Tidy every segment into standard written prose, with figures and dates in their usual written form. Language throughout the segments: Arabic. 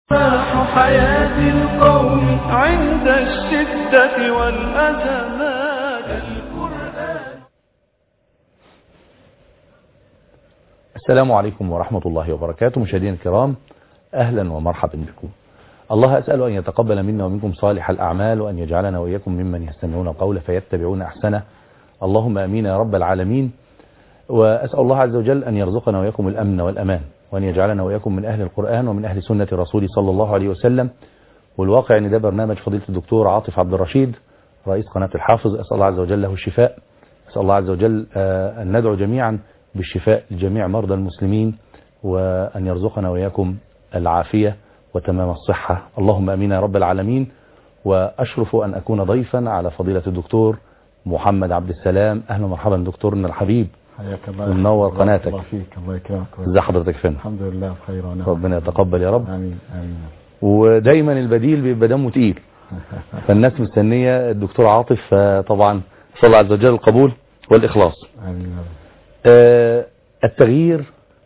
حياة القوم عند الشدة والأزمات. القرآن. السلام عليكم ورحمة الله وبركاته. مشاهدينا الكرام، أهلا ومرحبا بكم. الله أسأل أن يتقبل منا ومنكم صالح الأعمال، وأن يجعلنا وإياكم ممن يستمعون القول فيتبعون أحسنه. اللهم آمين يا رب العالمين. وأسأل الله عز وجل أن يرزقنا وإياكم الأمن والأمان، وأن يجعلنا وإياكم من أهل القرآن ومن أهل سنة رسوله صلى الله عليه وسلم. والواقع أن ده برنامج فضيلة الدكتور عاطف عبد الرشيد رئيس قناة الحافظ. أسأل الله عز وجل له الشفاء. أسأل الله عز وجل أن ندعو جميعا بالشفاء لجميع مرضى المسلمين، وأن يرزقنا وإياكم العافية وتمام الصحة. اللهم آمين يا رب العالمين. وأشرف أن أكون ضيفا على فضيلة الدكتور محمد عبد السلام. أهلا ومرحبا دكتورنا الحبيب، حياك الله ومنور قناتك. الله فيك، الله يكرمك. ازي حضرتك فين؟ الحمد لله بخير ونعم. ربنا يتقبل يا رب. امين امين. ودايما البديل بيبقى دمه تقيل، فالناس مستنيه الدكتور عاطف، فطبعا صلى الله عز وجل القبول والاخلاص. امين. التغيير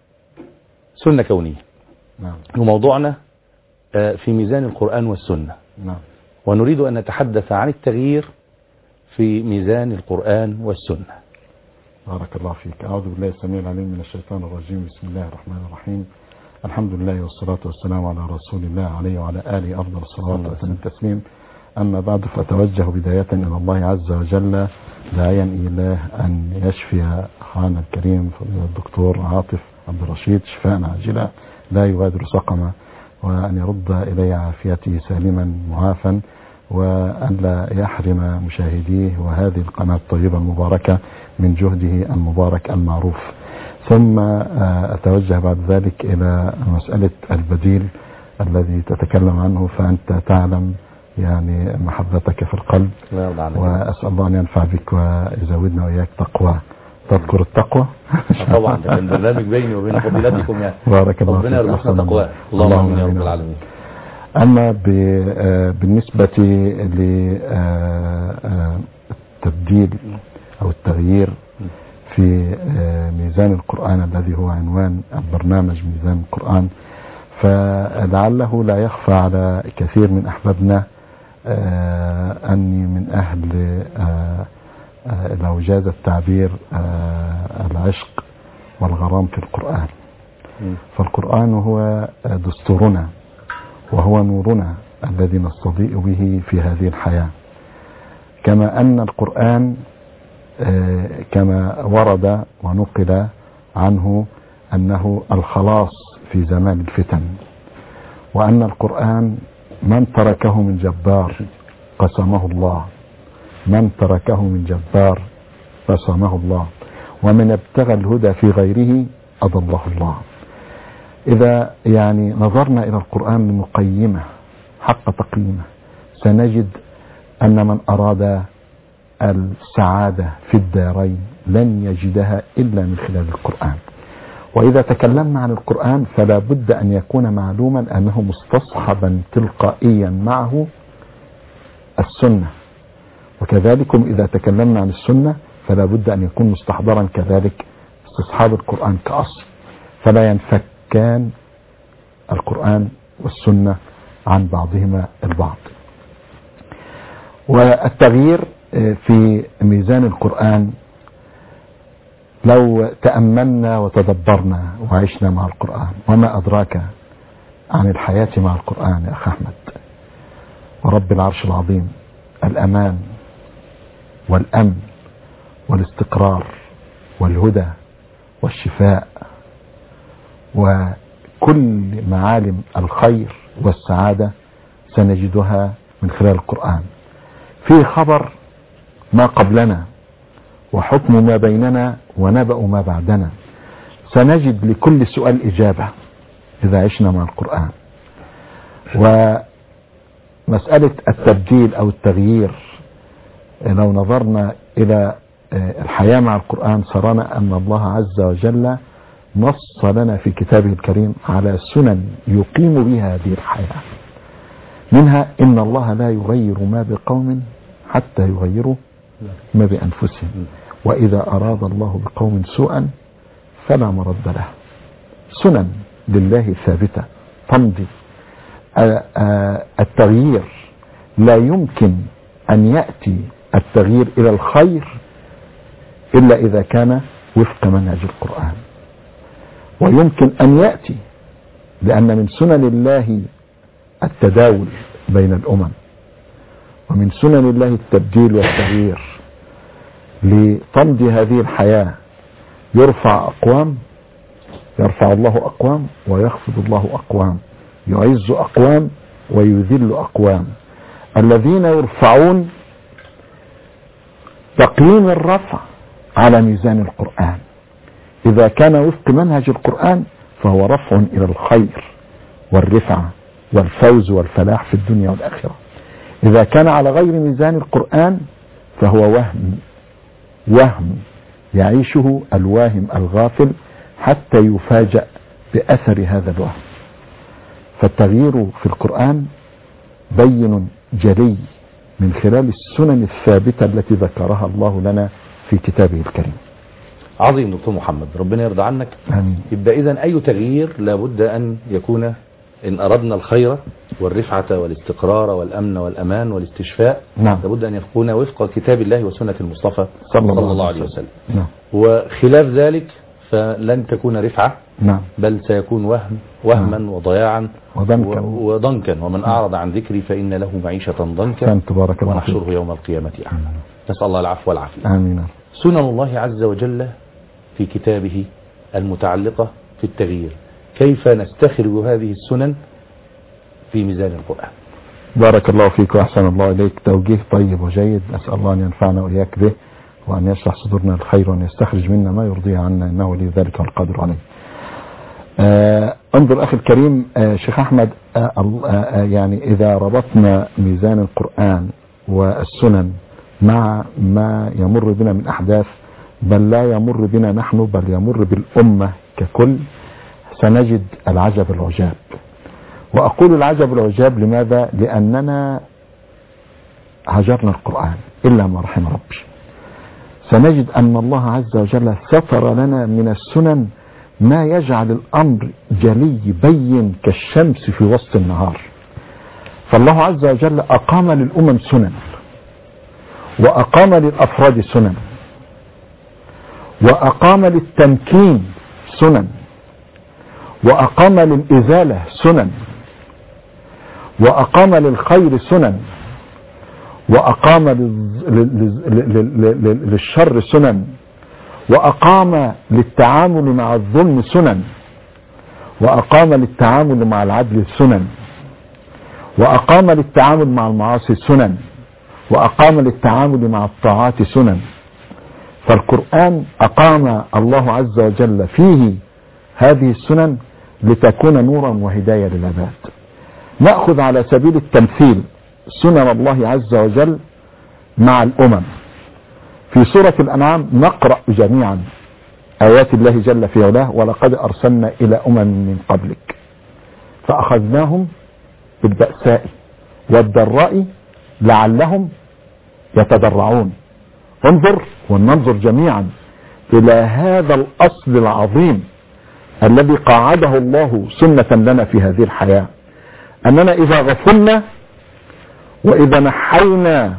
سنه كونيه. نعم. وموضوعنا في ميزان القرآن والسنه. نعم. ونريد ان نتحدث عن التغيير في ميزان القرآن والسنه. بارك الله فيك. أعوذ بالله السميع العليم من الشيطان الرجيم. بسم الله الرحمن الرحيم. الحمد لله والصلاة والسلام على رسول الله عليه وعلى آله أفضل الصلاة والتسليم. أما بعد، فأتوجه بداية إلى الله عز وجل داعيا إليه أن يشفي أخانا الكريم الدكتور عاطف عبد الرشيد شفاء عاجلا لا يغادر سقما، وأن يرد إلي عافيته سالما معافا، وأن لا يحرم مشاهديه وهذه القناة الطيبة المباركة من جهده المبارك المعروف. ثم أتوجه بعد ذلك إلى مسألة البديل الذي تتكلم عنه، فأنت تعلم يعني محبتك في القلب، وأسأل الله أن ينفع بك ويزودنا وإياك تقوى. تذكر التقوى؟ طبعا ده كان برنامج بيني وبين فضيلتكم يعني. بارك الله فيك. ربنا يرزقنا تقوى. اللهم آمين يا رب العالمين. أما بالنسبة للتبديل أو التغيير في ميزان القرآن الذي هو عنوان البرنامج ميزان القرآن، فلعله لا يخفى على كثير من أحبابنا أني من أهل لو جاز التعبير العشق والغرام في القرآن. فالقرآن هو دستورنا وهو نورنا الذي نستضيء به في هذه الحياة، كما أن القرآن كما ورد ونقل عنه أنه الخلاص في زمان الفتن، وأن القرآن من تركه من جبار قسمه الله، من تركه من جبار قسمه الله، ومن ابتغى الهدى في غيره أضله الله. إذا يعني نظرنا إلى القرآن لنقيمه حق تقييمه، سنجد أن من أراد السعادة في الدارين لن يجدها إلا من خلال القرآن. وإذا تكلمنا عن القرآن فلا بد أن يكون معلوما أنه مستصحبا تلقائيا معه السنة، وكذلك إذا تكلمنا عن السنة فلا بد أن يكون مستحضرا كذلك استصحاب القرآن كأصل، فلا ينفكان القرآن والسنة عن بعضهما البعض. والتغيير في ميزان القرآن لو تأملنا وتدبرنا وعشنا مع القرآن، وما أدراك عن الحياة مع القرآن يا أخ أحمد، ورب العرش العظيم الأمان والأمن والاستقرار والهدى والشفاء وكل معالم الخير والسعادة سنجدها من خلال القرآن. فيه خبر ما قبلنا وحكم ما بيننا ونبأ ما بعدنا. سنجد لكل سؤال إجابة إذا عشنا مع القرآن. ومسألة التبديل أو التغيير، لو نظرنا إلى الحياة مع القرآن سرنا أن الله عز وجل نص لنا في كتابه الكريم على سنن يقيم بها هذه الحياة. منها إن الله لا يغير ما بقوم حتى يغيروا ما بأنفسهم، وإذا أراد الله بقوم سوءا فلا مرد له. سنن لله ثابتة تمضي. التغيير لا يمكن أن يأتي التغيير إلى الخير إلا إذا كان وفق منهج القرآن. ويمكن أن يأتي لأن من سنن الله التداول بين الأمم، ومن سنن الله التبديل والتغيير. لتمضي هذه الحياة يرفع الله أقوام ويخفض الله أقوام، يعز أقوام ويذل أقوام. الذين يرفعون تقييم الرفع على ميزان القرآن، إذا كان وفق منهج القرآن فهو رفع إلى الخير والرفعة والفوز والفلاح في الدنيا والآخرة. إذا كان على غير ميزان القرآن فهو وهم يعيشه الواهم الغافل حتى يفاجأ بأثر هذا الوهم. فالتغيير في القرآن بين جلي من خلال السنن الثابتة التي ذكرها الله لنا في كتابه الكريم. عظيم دكتور محمد، ربنا يرضى عنك. آمين. يبقى إذن أي تغيير لابد أن يكون، إن أردنا الخير والرفعة والاستقرار والأمن والأمان والاستشفاء، نعم، لابد أن يكون وفق كتاب الله وسنة المصطفى صلى الله عليه وسلم. نعم. وخلاف ذلك فلن تكون رفعة، نعم، بل سيكون وهما نعم. وضياعا وضنكا. ومن أعرض عن ذكري فإن له معيشة ضنكا تبارك الله ونحشره يوم القيامة أعمى. نسأل الله العفو والعافية. آمين. سنن الله عز وجل في كتابه المتعلقة في التغيير، كيف نستخرج هذه السنن في ميزان القرآن؟ بارك الله فيك وأحسن الله إليك. توجيه طيب وجيد، أسأل الله أن ينفعنا وإياك به، وأن يشرح صدورنا الخير، وأن يستخرج منا ما يرضيه عنا، إنه ولي ذلك والقادر عليه. انظر أخي الكريم شيخ أحمد، يعني إذا ربطنا ميزان القرآن والسنن مع ما يمر بنا من أحداث، بل لا يمر بنا نحن بل يمر بالأمة ككل، سنجد العجب العجاب. وأقول العجب العجاب لماذا؟ لأننا هجرنا القرآن إلا ما رحم ربي. سنجد أن الله عز وجل ستر لنا من السنن ما يجعل الأمر جلي بين كالشمس في وسط النهار. فالله عز وجل أقام للأمم سنن، وأقام للأفراد سنن، وأقام للتمكين سنن، وأقام للإزالة سنن، وأقام للخير سنن، وأقام للشر سنن، وأقام للتعامل مع الظلم سنن، وأقام للتعامل مع العدل سنن، وأقام للتعامل مع المعاصي سنن، وأقام للتعامل مع الطاعات سنن. فالقرآن أقام الله عز وجل فيه هذه السنن لتكون نورا وهداية للعباد. نأخذ على سبيل التمثيل سنن الله عز وجل مع الأمم. في سورة الأنعام نقرأ جميعا آيات الله جل في علاه: ولقد أرسلنا إلى من قبلك فأخذناهم بالبأساء والضراء لعلهم يتضرعون. انظر وننظر جميعا إلى هذا الأصل العظيم الذي قاعده الله سنة لنا في هذه الحياة، أننا إذا غفلنا وإذا نحينا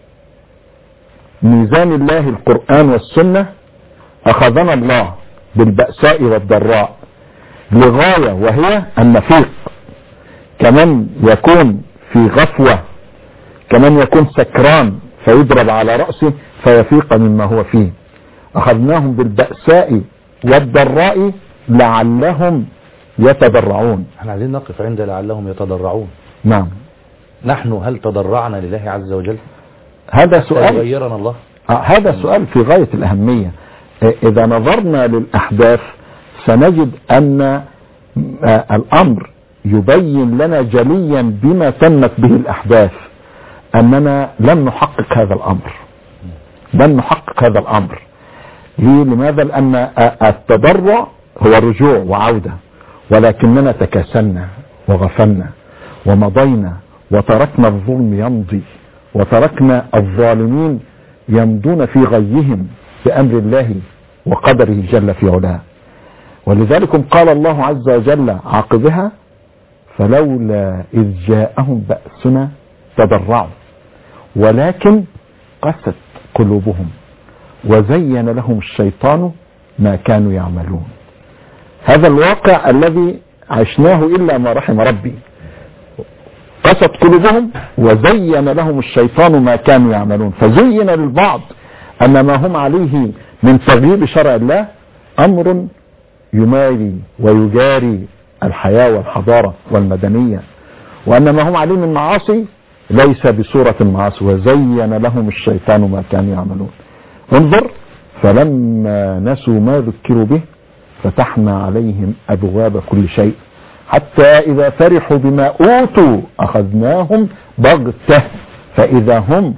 ميزان الله القرآن والسنة أخذنا الله بالبأساء والضراء لغاية، وهي النفيق. كمن يكون في غفوة، كمن يكون سكران فيضرب على رأسه فيفيق مما هو فيه. أخذناهم بالبأساء والضراء لعلهم يتضرعون. احنا عايزين نقف عند لعلهم يتضرعون. نعم. نحن هل تضرعنا لله عز وجل؟ هذا سؤال غيرنا الله. هذا سؤال في غاية الأهمية. إذا نظرنا للأحداث سنجد أن الأمر يبين لنا جليا بما تمت به الأحداث أننا لم نحقق هذا الأمر. لم نحقق هذا الأمر. لماذا؟ لأن التضرع هو رجوع وعودة، ولكننا تكاسلنا وغفلنا ومضينا وتركنا الظلم يمضي، وتركنا الظالمين يمضون في غيهم بأمر الله وقدره جل في علاه. ولذلك قال الله عز وجل عقبها: فلولا إذ جاءهم بأسنا تضرعوا ولكن قست قلوبهم وزين لهم الشيطان ما كانوا يعملون. هذا الواقع الذي عشناه إلا ما رحم ربي. قست قلوبهم وزين لهم الشيطان ما كانوا يعملون، فزين للبعض أن ما هم عليه من تغييب شرع الله أمر يماري ويجاري الحياة والحضارة والمدنية، وأن ما هم عليه من معاصي ليس بصورة المعاصي، وزين لهم الشيطان ما كانوا يعملون. انظر، فلما نسوا ما ذكروا به فتحنا عليهم أبواب كل شيء حتى إذا فرحوا بما أوتوا أخذناهم بغتة فإذا هم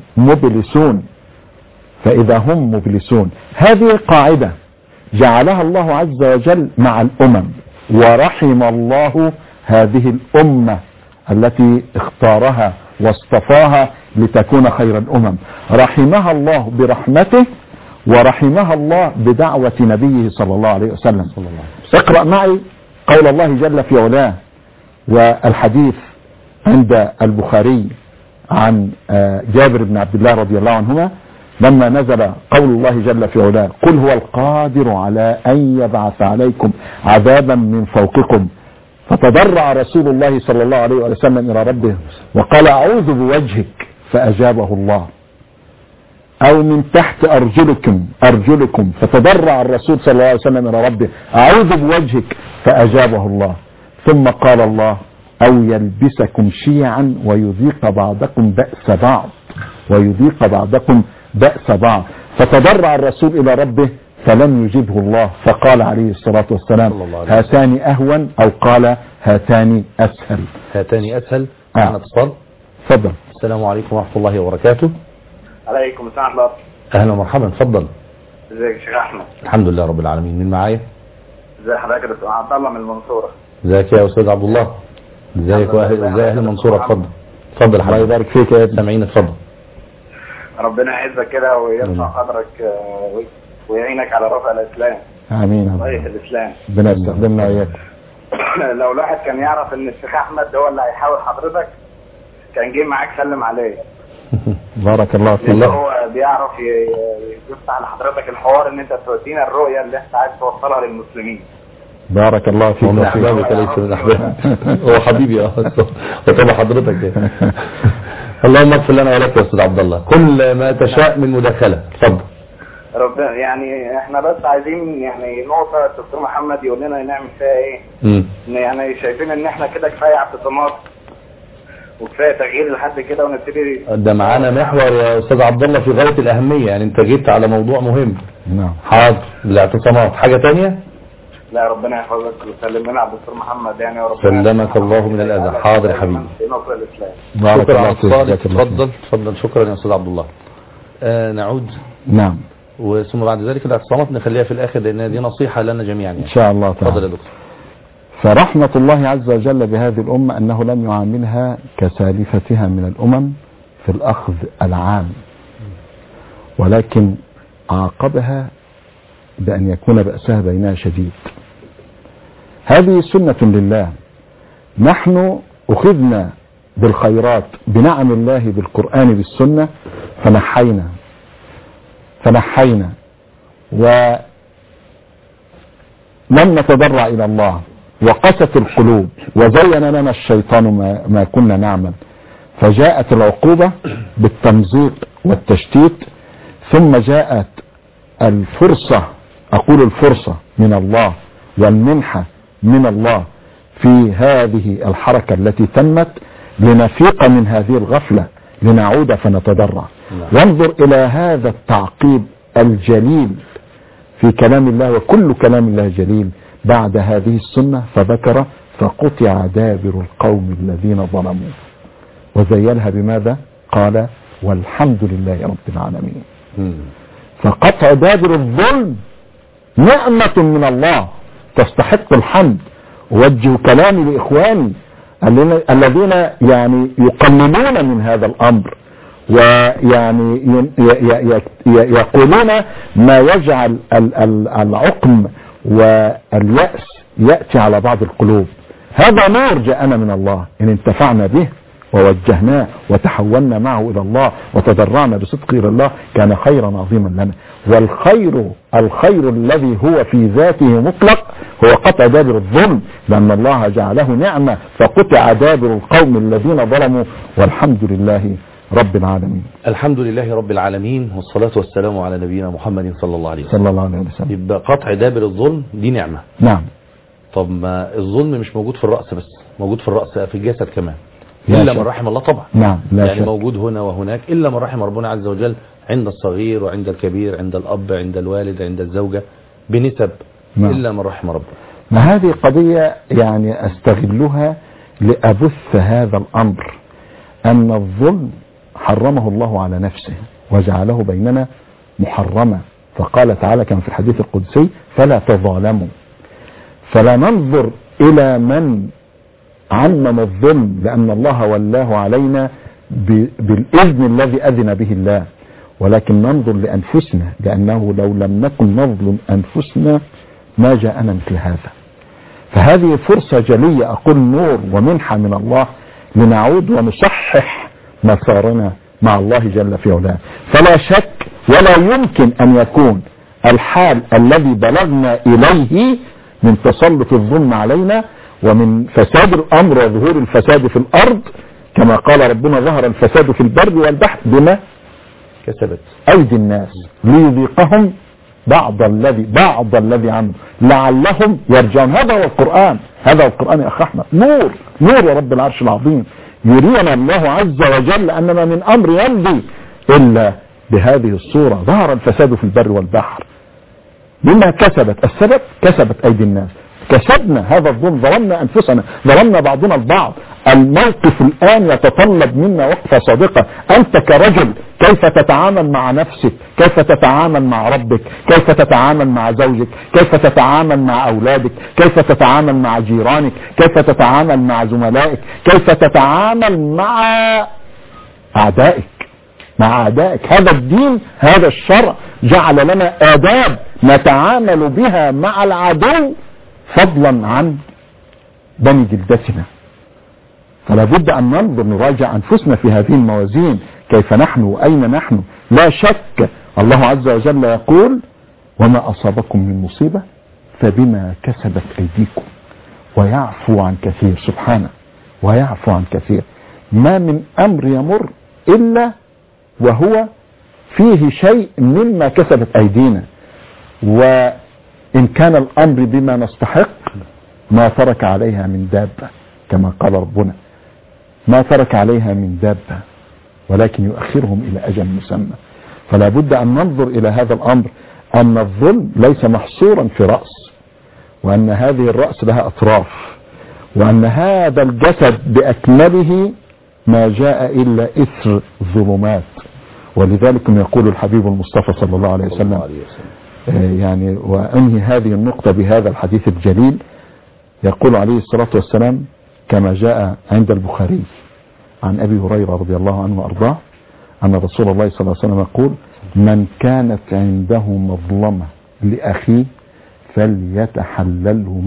مبلسون. هذه قاعدة جعلها الله عز وجل مع الأمم، ورحم الله هذه الأمة التي اختارها واصطفاها لتكون خير الأمم. رحمها الله برحمته ورحمها الله بدعوة نبيه صلى الله عليه وسلم. اقرأ معي قول الله جل في علاه، والحديث عند البخاري عن جابر بن عبد الله رضي الله عنهما لما نزل قول الله جل في علاه: قل هو القادر على أن يبعث عليكم عذابا من فوقكم، فتضرع رسول الله صلى الله عليه وسلم إلى ربه وقال: أعوذ بوجهك، فأجابه الله. أو من تحت أرجلكم، فتضرع الرسول صلى الله عليه وسلم إلى ربه: أعوذ بوجهك، فأجابه الله. ثم قال الله: أو يلبسكم شيعا ويذيق بعضكم بأس بعض، فتضرع الرسول إلى ربه فلم يجبه الله، فقال عليه الصلاة والسلام: هاتان أهون، أو قال هاتان أسهل. معنا اتصال. تفضل. السلام عليكم ورحمة الله وبركاته. عليكم السلام ورحمة الله. أهلا ومرحبا، تفضل. ازيك يا شيخ أحمد؟ الحمد لله رب العالمين. مين معايا؟ ازي حضرتك يا دكتور عبد الله من المنصورة. ازيك يا أستاذ عبد الله؟ ازيك ازي أهل المنصورة؟ اتفضل الله يبارك فيك يا سامعين، اتفضل. ربنا يعزك كده ويرفع قدرك ويعينك على رفع الإسلام. آمين. طريق الإسلام. ربنا يستخدمنا وإياكم. لو الواحد كان يعرف إن الشيخ أحمد هو اللي هيحاول حضرتك كان جه معاك سلم عليه. بارك الله فيك. هو بيعرف يفتح لحضرتك الحوار إن أنت تودينا الرؤية اللي أنت عايز توصلها للمسلمين. بارك الله فيك. من أحبابك ليس من أحبابك. هو حبيبي وطبع حضرتك. اللهم اغفر لنا ولك يا أستاذ عبد الله. كل ما تشاء من مداخلة. اتفضل. ربنا يعني احنا بس عايزين يعني نقطة الدكتور محمد يقول لنا نعمل فيها ايه. يعني شايفين ان احنا كده كفاية اعتصامات وكفاية تغيير لحد كده ونبتدي. ده معانا محور يا أستاذ عبد الله في غاية الأهمية، يعني انت جيت على موضوع مهم. نعم. حاضر. الاعتصامات حاجة تانية؟ لا ربنا يحفظك ويسلم لنا على الدكتور محمد يعني. سلمك الله من الأذى. حاضر يا حبيبي. بارك الله فيك. تفضل. شكرا يا أستاذ عبد الله. نعود. نعم. وثم بعد ذلك الاعتصامات نخليها في الآخر لأن دي نصيحة لنا جميعا يعني. إن شاء الله تعالى. تفضل يا دكتور. فرحمة الله عز وجل بهذه الأمة أنه لم يعاملها كسالفتها من الأمم في الأخذ العام، ولكن عاقبها بأن يكون بأسها بينها شديد. هذه سنة لله. نحن أخذنا بالخيرات بنعم الله بالقرآن بالسنة فنحينا ولم نتضرع إلى الله، وقست القلوب وزين لنا الشيطان ما كنا نعمل، فجاءت العقوبة بالتمزيق والتشتيت، ثم جاءت الفرصة من الله والمنحة من الله في هذه الحركة التي تمت لنفيق من هذه الغفلة لنعود فنتضرع. وانظر إلى هذا التعقيب الجليل في كلام الله، وكل كلام الله جليل بعد هذه السنة، فذكر: فقطع دابر القوم الذين ظلموا، وزينها بماذا؟ قال: والحمد لله رب العالمين. فقطع دابر الظلم نعمة من الله تستحق الحمد. وجه كلامي لإخواني الذين يعني يقللون من هذا الأمر، ويعني يقولون ما يجعل العقم واليأس يأتي على بعض القلوب. هذا نور جاءنا من الله، إن انتفعنا به ووجهناه وتحولنا معه إلى الله وتضرعنا بصدق إلى الله كان خيرا عظيما لنا. والخير الذي هو في ذاته مطلق هو قطع دابر الظلم، لأن الله جعله نعمة فقطع دابر القوم الذين ظلموا، والحمد لله رب العالمين. الحمد لله رب العالمين، والصلاة والسلام على نبينا محمد صلى الله عليه وسلم. صلى الله عليه وسلم. يبقى قطع دابر الظلم دي نعمة. نعم. طب ما الظلم مش موجود في الرأس بس، موجود في الرأس في الجسد كمان، إلا من رحم الله طبعا. نعم. لا يعني شك. موجود هنا وهناك، إلا من رحم ربنا عز وجل، عند الصغير وعند الكبير، عند الأب، عند الوالد، عند الزوجة، بنسب. نعم. إلا من رحم ربنا. ما هذه قضية يعني أستغلها لأبث هذا الأمر، أن الظلم حرمه الله على نفسه وجعله بيننا محرما، فقال تعالى كما في الحديث القدسي فلا تظالموا. فلا ننظر إلى من عمم الظلم لأن الله ولاه علينا بالإذن الذي أذن به الله، ولكن ننظر لأنفسنا، لأنه لو لم نكن نظلم أنفسنا ما جاءنا مثل هذا. فهذه فرصة جلية، أقول نور ومنحة من الله، لنعود ونصحح مسارنا مع الله جل في علاه. فلا شك ولا يمكن أن يكون الحال الذي بلغنا إليه من تسلط الظلم علينا ومن فساد الأمر وظهور الفساد في الأرض، كما قال ربنا ظهر الفساد في البر والبحر بما كسبت أيدي الناس ليذيقهم بعض الذي عملوا لعلهم يرجعون. هذا هو القرآن، هذا هو القرآن يا أخ أحمد، نور ورب العرش العظيم. يرينا الله عز وجل أننا من أمر يمضي إلا بهذه الصورة. ظهر الفساد في البر والبحر بما كسبت، السبب كسبت أيدي الناس، كسبنا هذا الظلم، ظلمنا أنفسنا، ظلمنا بعضنا البعض. الموقف الآن يتطلب منا وقفة صادقة. أنت كرجل كيف تتعامل مع نفسك، كيف تتعامل مع ربك، كيف تتعامل مع زوجك، كيف تتعامل مع أولادك، كيف تتعامل مع جيرانك، كيف تتعامل مع زملائك، كيف تتعامل مع أعدائك. هذا الدين، هذا الشرع جعل لنا آداب نتعامل بها مع العدو فضلا عن بني جلدتنا. فلا بد أن ننظر نراجع أنفسنا في هذه الموازين، كيف نحن وأين نحن. لا شك الله عز وجل يقول وما أصابكم من مصيبة فبما كسبت أيديكم ويعفو عن كثير، سبحانه، ويعفو عن كثير. ما من أمر يمر إلا وهو فيه شيء مما كسبت أيدينا، وإن كان الأمر بما نستحق ما ترك عليها من دابة، كما قال ربنا ما ترك عليها من دابة ولكن يؤخرهم إلى أجل مسمى. فلا بد أن ننظر إلى هذا الأمر، أن الظلم ليس محصورا في رأس، وأن هذه الرأس لها أطراف، وأن هذا الجسد بأكمله ما جاء إلا إثر ظلمات. ولذلك يقول الحبيب المصطفى صلى الله عليه وسلم يعني، وأنهي هذه النقطة بهذا الحديث الجليل، يقول عليه الصلاة والسلام كما جاء عند البخاري عن أبي هريرة رضي الله عنه وأرضاه أن رسول الله صلى الله عليه وسلم يقول من كانت عنده مظلمة لأخيه فليتحلله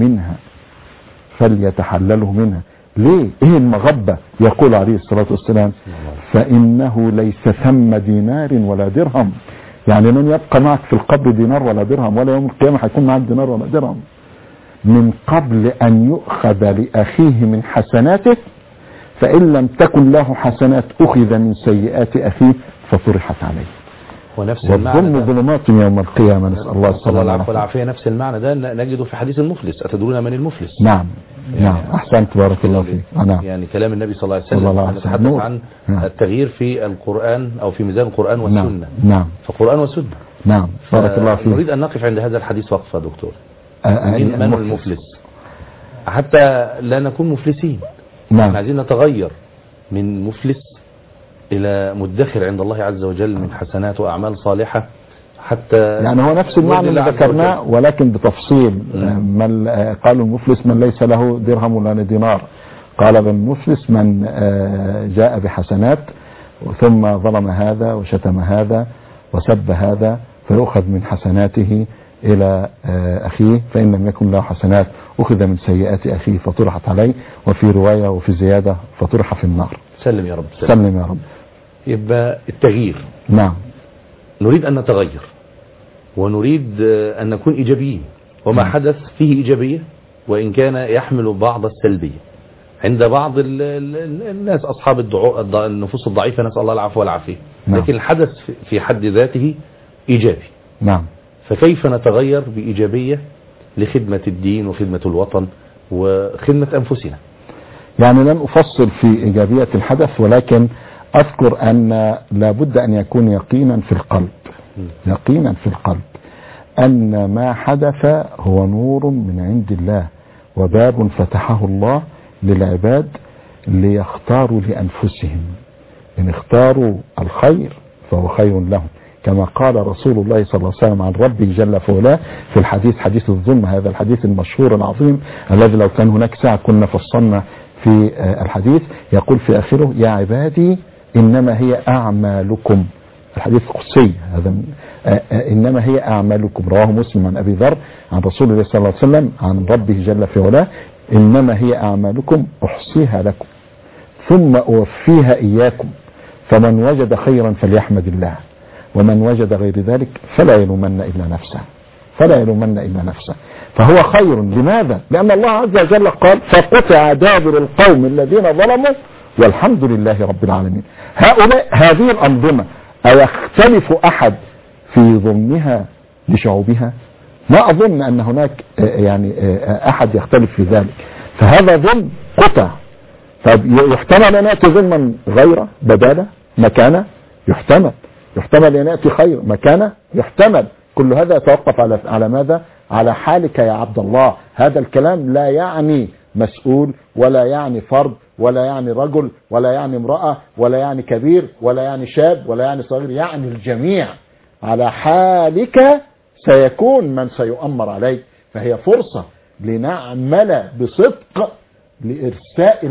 منها. ليه؟ ايه المغبة؟ يقول عليه الصلاة والسلام فإنه ليس ثم دينار ولا درهم، يعني لن يبقى معك في القبر دينار ولا درهم، ولا يوم القيامة هيكون معك دينار ولا درهم، من قبل أن يؤخذ لأخيه من حسناته، فإن لم تكن له حسنات أخذ من سيئات أخيه فطرحت عليه. والظلم ظلمات يوم القيامة، نسأل الله السلامة والعافية. نفس المعنى ده نجده في حديث المفلس، أتدرون من المفلس؟ نعم أحسنت بارك الله فيك. يعني كلام النبي صلى الله عليه وسلم نتحدث عن التغيير في القرآن أو في ميزان القرآن والسنة. نعم فالقرآن والسنة. نعم بارك الله فيك. نريد أن نقف عند هذا الحديث وقفة دكتور. من المفلس حتى لا نكون مفلسين. نعم. عايزين نتغير من مفلس إلى مدخر عند الله عز وجل من حسنات وأعمال صالحة، حتى يعني هو نفس المعنى اللي ذكرناه ولكن بتفصيل. من قالوا المفلس من ليس له درهم ولا دينار، قال المفلس من جاء بحسنات ثم ظلم هذا وشتم هذا وسب هذا فيؤخذ من حسناته إلى أخيه فإن لم يكن له حسنات أخذ من سيئات أخيه فطرحت عليه، وفي رواية وفي زيادة فطرح في النار. سلم يا رب. سلم يا رب. يبقى التغيير، نعم، نريد أن نتغير ونريد أن نكون إيجابيين، وما حدث فيه إيجابية وإن كان يحمل بعض السلبية عند بعض الناس أصحاب النفوس الضعيفة، نسأل الله العفو والعافية. لكن الحدث في حد ذاته إيجابي. نعم. فكيف نتغير بإيجابية لخدمة الدين وخدمة الوطن وخدمة أنفسنا؟ يعني لن أفصل في إيجابية الحدث، ولكن أذكر أن لابد أن يكون يقينا في القلب، يقينا في القلب أن ما حدث هو نور من عند الله وباب فتحه الله للعباد ليختاروا لأنفسهم. إن اختاروا الخير فهو خير لهم، كما قال رسول الله صلى الله عليه وسلم عن ربه جل فعلا في الحديث، حديث الظلم، هذا الحديث المشهور العظيم الذي لو كان هناك ساعة كنا فصلنا في الحديث. يقول في آخره: يا عبادي إنما هي أعمالكم. الحديث القدسي هذا، إنما هي أعمالكم، رواه مسلم عن أبي ذر عن رسول الله صلى الله عليه وسلم عن ربه جل في علاه: إنما هي أعمالكم أحصيها لكم ثم أوفيها إياكم، فمن وجد خيرا فليحمد الله، ومن وجد غير ذلك فلا يلومن إلا نفسه، فلا يلومن إلا نفسه. فهو خير. لماذا؟ لأن الله عز وجل قال: فقطع دابر القوم الذين ظلموا والحمد لله رب العالمين. هؤلاء، هذه الأنظمة أيختلف أحد في ظلمها لشعوبها؟ ما أظن أن هناك يعني أحد يختلف في ذلك. فهذا ظلم قطع. يحتمل أن يأتي ظلما غيره بداله مكانه، يحتمل أن يأتي خير مكانه، يحتمل. كل هذا يتوقف على ماذا؟ على حالك يا عبد الله. هذا الكلام لا يعني مسؤول، ولا يعني فرد، ولا يعني رجل، ولا يعني امرأة، ولا يعني كبير، ولا يعني شاب، ولا يعني صغير، يعني الجميع. على حالك سيكون من سيؤمر عليك. فهي فرصة لنعمل بصدق لإرساء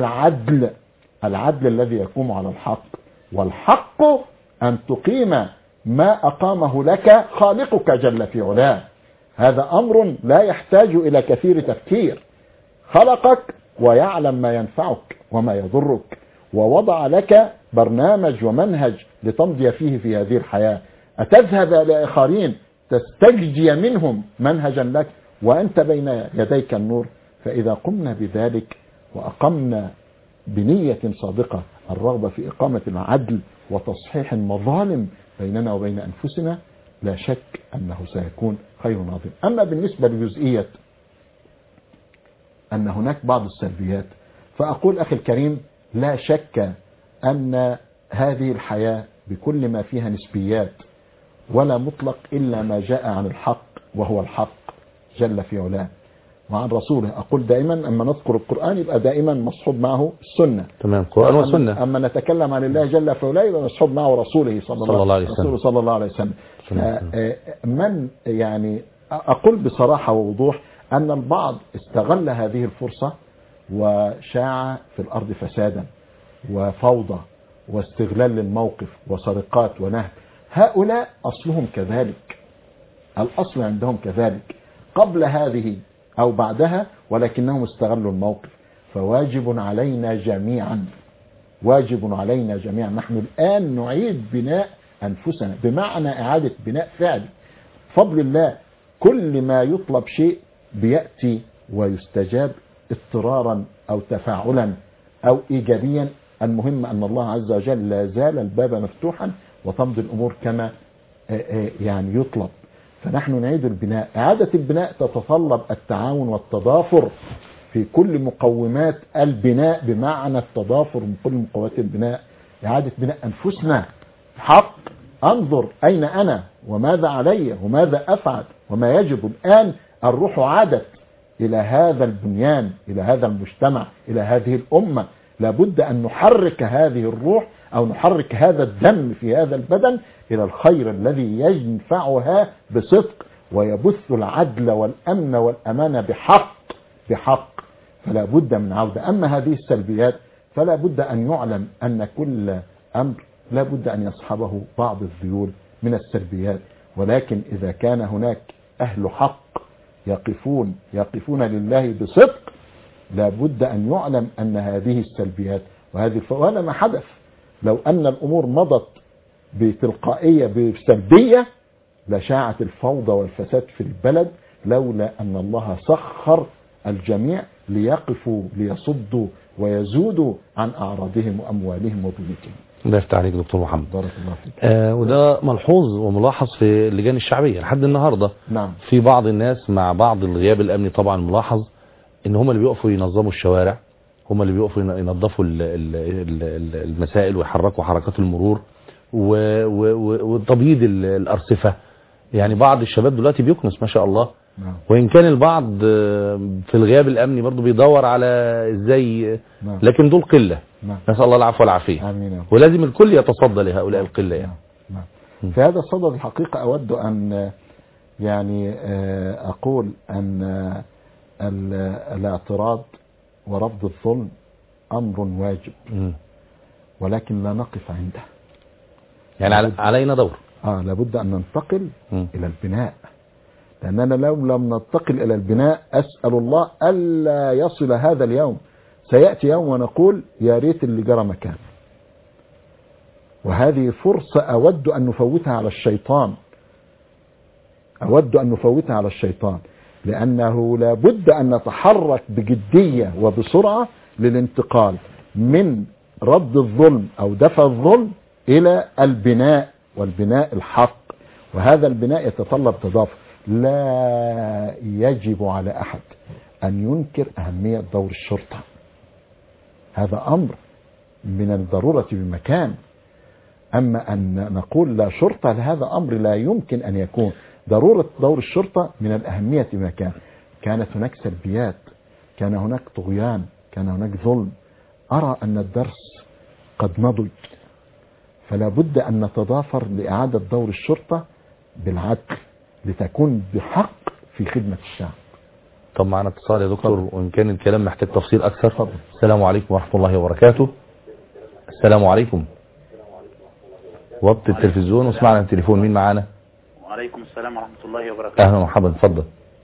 العدل الذي يقوم على الحق، والحق أن تقيم ما أقامه لك خالقك جل في علاه. هذا أمر لا يحتاج إلى كثير تفكير. خلقك ويعلم ما ينفعك وما يضرك، ووضع لك برنامج ومنهج لتمضي فيه في هذه الحياة. أتذهب لآخرين تستجدي منهم منهجا لك وأنت بين يديك النور؟ فإذا قمنا بذلك وأقمنا بنية صادقة الرغبة في إقامة العدل وتصحيح المظالم بيننا وبين أنفسنا، لا شك أنه سيكون خير عظيم. أما بالنسبة لجزئية أن هناك بعض السلبيات، فأقول أخي الكريم: لا شك أن هذه الحياة بكل ما فيها نسبيات، ولا مطلق إلا ما جاء عن الحق، وهو الحق جل في علاه وعن رسوله. أقول دائما أما نذكر القرآن يبقى دائما مصحوب معه السنة. تمام، قرآن وسنة. أما نتكلم عن الله جل في علاه يبقى مصحوب معه رسوله صلى الله عليه وسلم. من يعني أقول بصراحة ووضوح أن البعض استغل هذه الفرصة وشاع في الأرض فسادا وفوضى واستغلال للموقف وسرقات ونهب. هؤلاء أصلهم كذلك، الأصل عندهم كذلك قبل هذه أو بعدها، ولكنهم استغلوا الموقف. فواجب علينا جميعا، واجب علينا جميعا. نحن الآن نعيد بناء أنفسنا، بمعنى إعادة بناء فعلي. فضل الله كل ما يطلب شيء بيأتي ويستجاب اضطرارا أو تفاعلا أو إيجابيا. المهم أن الله عز وجل لا زال الباب مفتوحا وتمضي الأمور كما يعني يطلب. فنحن نعيد البناء. إعادة البناء تتطلب التعاون والتضافر في كل مقومات البناء، بمعنى التضافر من كل مقومات البناء. إعادة بناء أنفسنا حق. أنظر أين أنا وماذا علي وماذا أفعل وما يجب. الآن الروح عادت إلى هذا البنيان، إلى هذا المجتمع، إلى هذه الأمة. لابد أن نحرك هذه الروح أو نحرك هذا الدم في هذا البدن إلى الخير الذي ينفعها بصدق ويبث العدل والأمن والأمانة بحق. فلا بد من عودة. أما هذه السلبيات فلا بد أن يعلم أن كل أمر لا بد أن يصحبه بعض الذيول من السلبيات، ولكن إذا كان هناك أهل حق يقفون لله بصدق، لابد أن يعلم أن هذه السلبيات وهذا ما حدث. لو أن الأمور مضت بتلقائية بسلبية لشاعت الفوضى والفساد في البلد، لولا أن الله سخر الجميع ليقفوا ليصدوا ويزودوا عن أعراضهم وأموالهم وبيوتهم. الله يفتح عليك دكتور محمد. بارك الله فيك. وده ملحوظ وملاحظ في اللجان الشعبية لحد النهاردة. نعم. في بعض الناس مع بعض الغياب الأمني طبعا ملاحظ ان هم اللي بيقفوا ينظموا الشوارع، هم اللي بيقفوا ينظفوا المسائل ويحركوا حركات المرور وتبييض الأرصفة. يعني بعض الشباب دلوقتي بيكنس ما شاء الله. نعم. وإن كان البعض في الغياب الأمني برضو بيدور على ازاي. نعم. لكن دول قلة. نعم. نسأل الله العفو والعافية. آمين. ولازم الكل يتصدى لهؤلاء القلة يعني. نعم. في هذا الصدد الحقيقة أود أن يعني أقول أن الاعتراض ورفض الظلم أمر واجب، ولكن لا نقف عنده. يعني علينا دور. لابد أن ننتقل إلى البناء، لأننا لو لم ننتقل إلى البناء أسأل الله ألا يصل هذا اليوم. سيأتي يوم ونقول يا ريت اللي جرى مكان، وهذه فرصة أود أن نفوتها على الشيطان، لأنه لابد أن نتحرك بجدية وبسرعة للانتقال من رد الظلم أو دفع الظلم إلى البناء، والبناء الحق. وهذا البناء يتطلب تضافر. لا يجب على أحد أن ينكر أهمية دور الشرطة، هذا أمر من الضرورة بمكان. أما أن نقول لا شرطة، هذا أمر لا يمكن أن يكون. ضرورة دور الشرطة من الأهمية بمكان. كانت هناك سلبيات، كان هناك طغيان، كان هناك ظلم. أرى أن الدرس قد نضج، فلا بد أن نتضافر لإعادة دور الشرطة بالعدل لتكون بحق في خدمة الشعب. طب معنا اتصال يا دكتور، وإن كان الكلام محتاج تفصيل أكثر. فضل. السلام عليكم ورحمة الله وبركاته. السلام عليكم. وطي التلفزيون واسمعنا التليفون. مين معانا؟ وعليكم السلام ورحمة الله وبركاته. أهلا ومرحبا، اتفضل.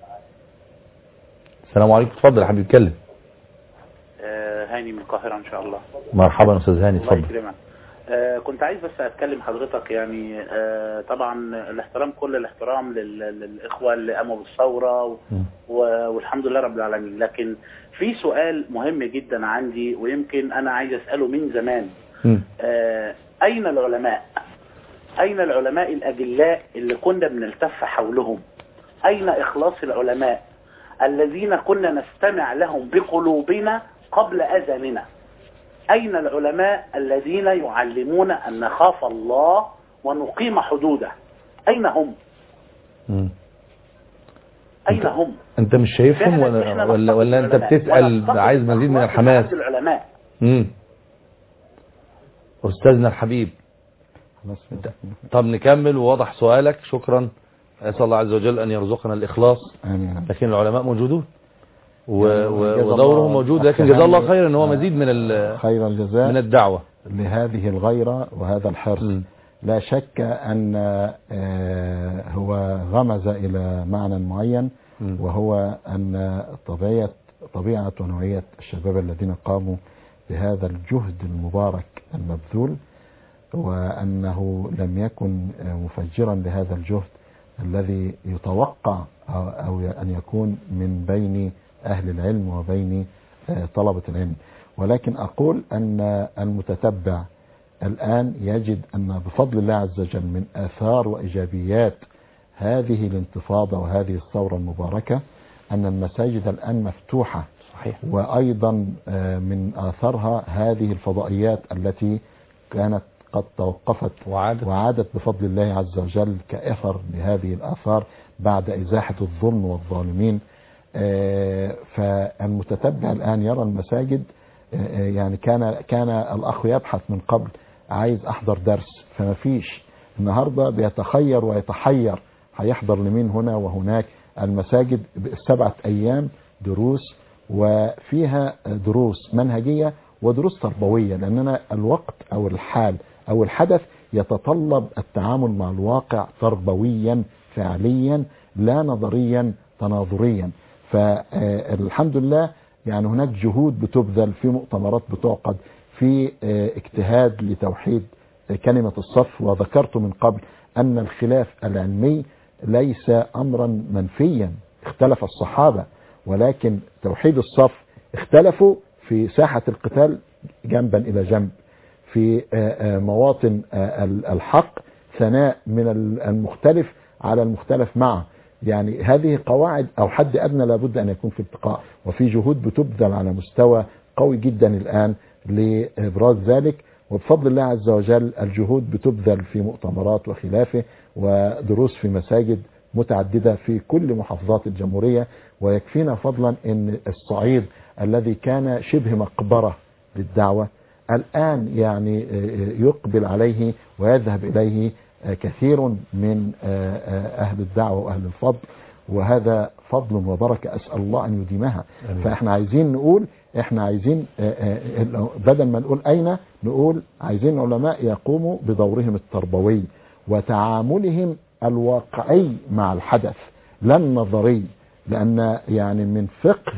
السلام عليكم، اتفضل يا حبيبي اتكلم. هاني من القاهرة إن شاء الله. مرحبا أستاذ هاني، الله اتفضل. يكرمك. كنت عايز بس أتكلم حضرتك يعني طبعا الاحترام، كل الاحترام للإخوة اللي قاموا بالثورة والحمد لله رب العالمين. لكن في سؤال مهم جدا عندي، ويمكن أنا عايز أسأله من زمان. أين العلماء؟ أين العلماء الأجلاء اللي كنا بنلتف حولهم؟ أين إخلاص العلماء الذين كنا نستمع لهم بقلوبنا قبل أذاننا؟ أين العلماء الذين يعلمون أن نخاف الله ونقيم حدوده؟ أين هم؟ أين هم؟ أنت مش شايفهم ولا أنت بتسأل عايز مزيد من الحماس؟ العلماء. أستاذنا الحبيب، طب نكمل ووضح سؤالك. شكرا، أسأل الله عز وجل أن يرزقنا الإخلاص. آمين. لكن العلماء موجودون ودورهم موجود، لكن جزاه الله خيرا ان هو مزيد من خير الجزاء من الدعوة لهذه الغيرة وهذا الحرص. لا شك أن هو غمز إلى معنى معين، وهو أن طبيعة ونوعية الشباب الذين قاموا بهذا الجهد المبارك المبذول، وأنه لم يكن مفجرا لهذا الجهد الذي يتوقع أو أن يكون من بين أهل العلم وبين طلبة العلم. ولكن أقول أن المتتبع الآن يجد أن بفضل الله عز وجل من آثار وإيجابيات هذه الانتفاضة وهذه الثورة المباركة أن المساجد الآن مفتوحة. صحيح. وأيضا من آثارها هذه الفضائيات التي كانت قد توقفت وعادت بفضل الله عز وجل كأثر لهذه الآثار بعد إزاحة الظلم والظالمين. فالمتتبع الآن يرى المساجد، يعني كان الأخ يبحث من قبل عايز أحضر درس، فما فيش. النهاردة بيتخير ويتحير، هيحضر لمين هنا وهناك. المساجد 7 أيام دروس، وفيها دروس منهجية ودروس تربوية، لأننا الوقت أو الحال أو الحدث يتطلب التعامل مع الواقع تربويا فعليا لا نظريا تناظريا. فالحمد لله يعني هناك جهود بتبذل، في مؤتمرات بتعقد، في اجتهاد لتوحيد كلمة الصف. وذكرت من قبل أن الخلاف العلمي ليس أمرا منفيا، اختلف الصحابة ولكن توحيد الصف اختلفوا في ساحة القتال جنبا إلى جنب، في مواطن الحق ثناء من المختلف على المختلف معه. يعني هذه قواعد أو حد أدنى لابد أن يكون في التقاء، وفي جهود بتبذل على مستوى قوي جدا الآن لإبراز ذلك. وبفضل الله عز وجل الجهود بتبذل في مؤتمرات وخلافه، ودروس في مساجد متعددة في كل محافظات الجمهورية. ويكفينا فضلا أن الصعيد الذي كان شبه مقبرة للدعوة الآن يعني يقبل عليه ويذهب إليه كثير من أهل الدعوة وأهل الفضل، وهذا فضل وبركة أسأل الله أن يديمها. فإحنا عايزين نقول، إحنا عايزين بدل ما نقول أين، نقول عايزين علماء يقوموا بدورهم التربوي وتعاملهم الواقعي مع الحدث لا النظري. لأن يعني من فقه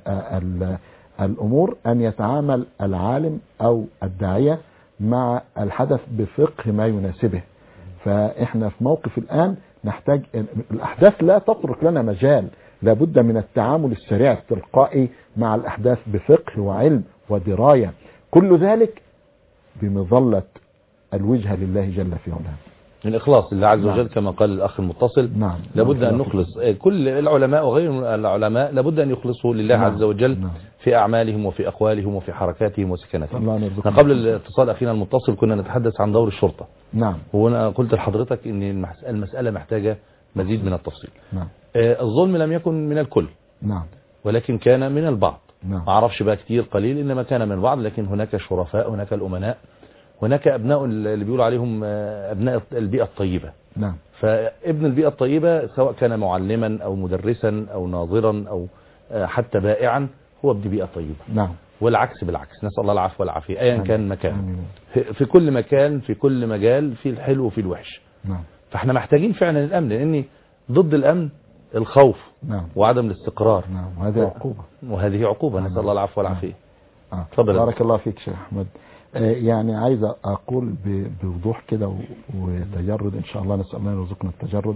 الأمور أن يتعامل العالم أو الداعية مع الحدث بفقه ما يناسبه. فإحنا في موقف الآن نحتاج، الأحداث لا تترك لنا مجال، لابد من التعامل السريع التلقائي مع الأحداث بفقه وعلم ودراية، كل ذلك بمظلة الوجهة لله جل في علاه. الإخلاص لله عز وجل كما قال الأخ المتصل. نعم. لابد أن نخلص، كل العلماء وغير العلماء لابد أن يخلصوا لله عز وجل في أعمالهم وفي أقوالهم وفي حركاتهم وسكناتهم. قبل الاتصال أخينا المتصل كنا نتحدث عن دور الشرطة. نعم. وأنا قلت لحضرتك أن المسألة محتاجة مزيد من التفصيل. نعم. الظلم لم يكن من الكل. نعم. ولكن كان من البعض. نعم. ما أعرفش بقى كتير قليل، إنما كان من البعض. لكن هناك شرفاء، هناك الأمناء، هناك أبناء اللي بيقولوا عليهم أبناء البيئة الطيبة. نعم. فابن البيئة الطيبة سواء كان معلما أو مدرسا أو ناظرا أو حتى بائعا هو ابن بيئة طيبة. نعم. والعكس بالعكس، نسأل الله العفو والعافية أيا كان مكان. في كل مكان في كل مجال في الحلو وفي الوحش. نعم. فاحنا محتاجين فعلا الأمن، لأن ضد الأمن الخوف. نعم. وعدم الاستقرار. نعم. وهذه عقوبة. وهذه عقوبة. نسأل الله العفو والعافية. تفضل. بارك الله فيك شيخ أحمد. يعني عايز أقول بوضوح كده وتجرد إن شاء الله، نسأل الله يرزقنا التجرد،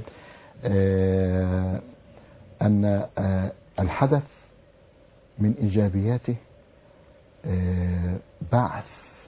أن الحدث من إيجابياته بعث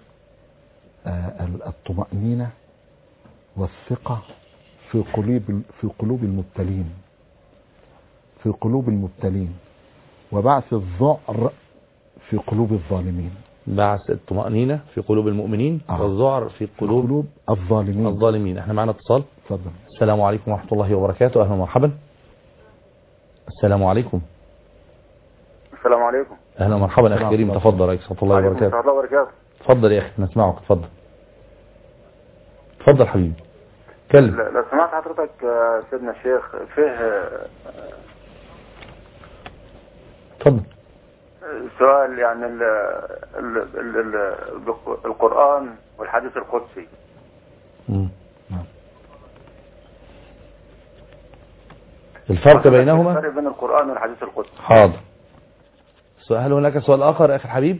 الطمأنينة والثقة في قلوب المبتلين، في قلوب المبتلين، وبعث الذعر في قلوب الظالمين. بعث الطمأنينة في قلوب المؤمنين والذعر في قلوب الظالمين. احنا معنا اتصال. اتفضل. السلام عليكم ورحمة الله وبركاته. اهلا ومرحبا. السلام عليكم. السلام عليكم. اهلا ومرحبا اخي كريم، تفضل. ورحمة الله وبركاته. الله وبركاته. تفضل يا اخي نسمعك. تفضل تفضل حبيبي كلم. لو سمعت حضرتك سيدنا الشيخ، فيه تفضل سؤال يعني القرآن والحديث القدسي. الفرق بينهما. الفرق بين القرآن والحديث القدسي. حاضر. هل هناك سؤال آخر يا أخي الحبيب؟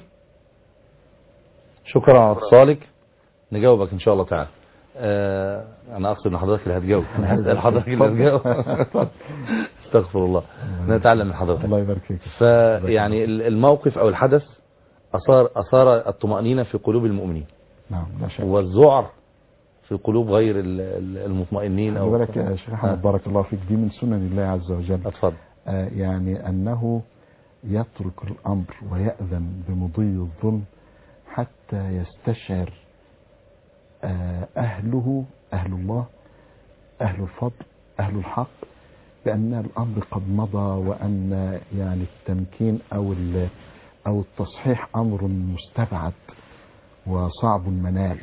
شكرا على اتصالك، نجاوبك إن شاء الله تعالى. أنا أقصد أن حضرتك اللي هتجاوب. حضرتك اللي هتجاوب. استغفر الله. نتعلم من حضرتك. الله يبارك فيك. فيعني الموقف أو الحدث أثار الطمأنينة في قلوب المؤمنين. نعم. والذعر في قلوب غير المطمئنين. أو بالك يا شيخ أحمد بارك الله فيك، دي من سنن الله عز وجل. اتفضل. يعني أنه يترك الأمر ويأذن بمضي الظلم حتى يستشعر أهله، أهل الله، أهل الفضل، أهل الحق، بأن الأمر قد مضى، وأن يعني التمكين أو التصحيح أمر مستبعد وصعب المنال.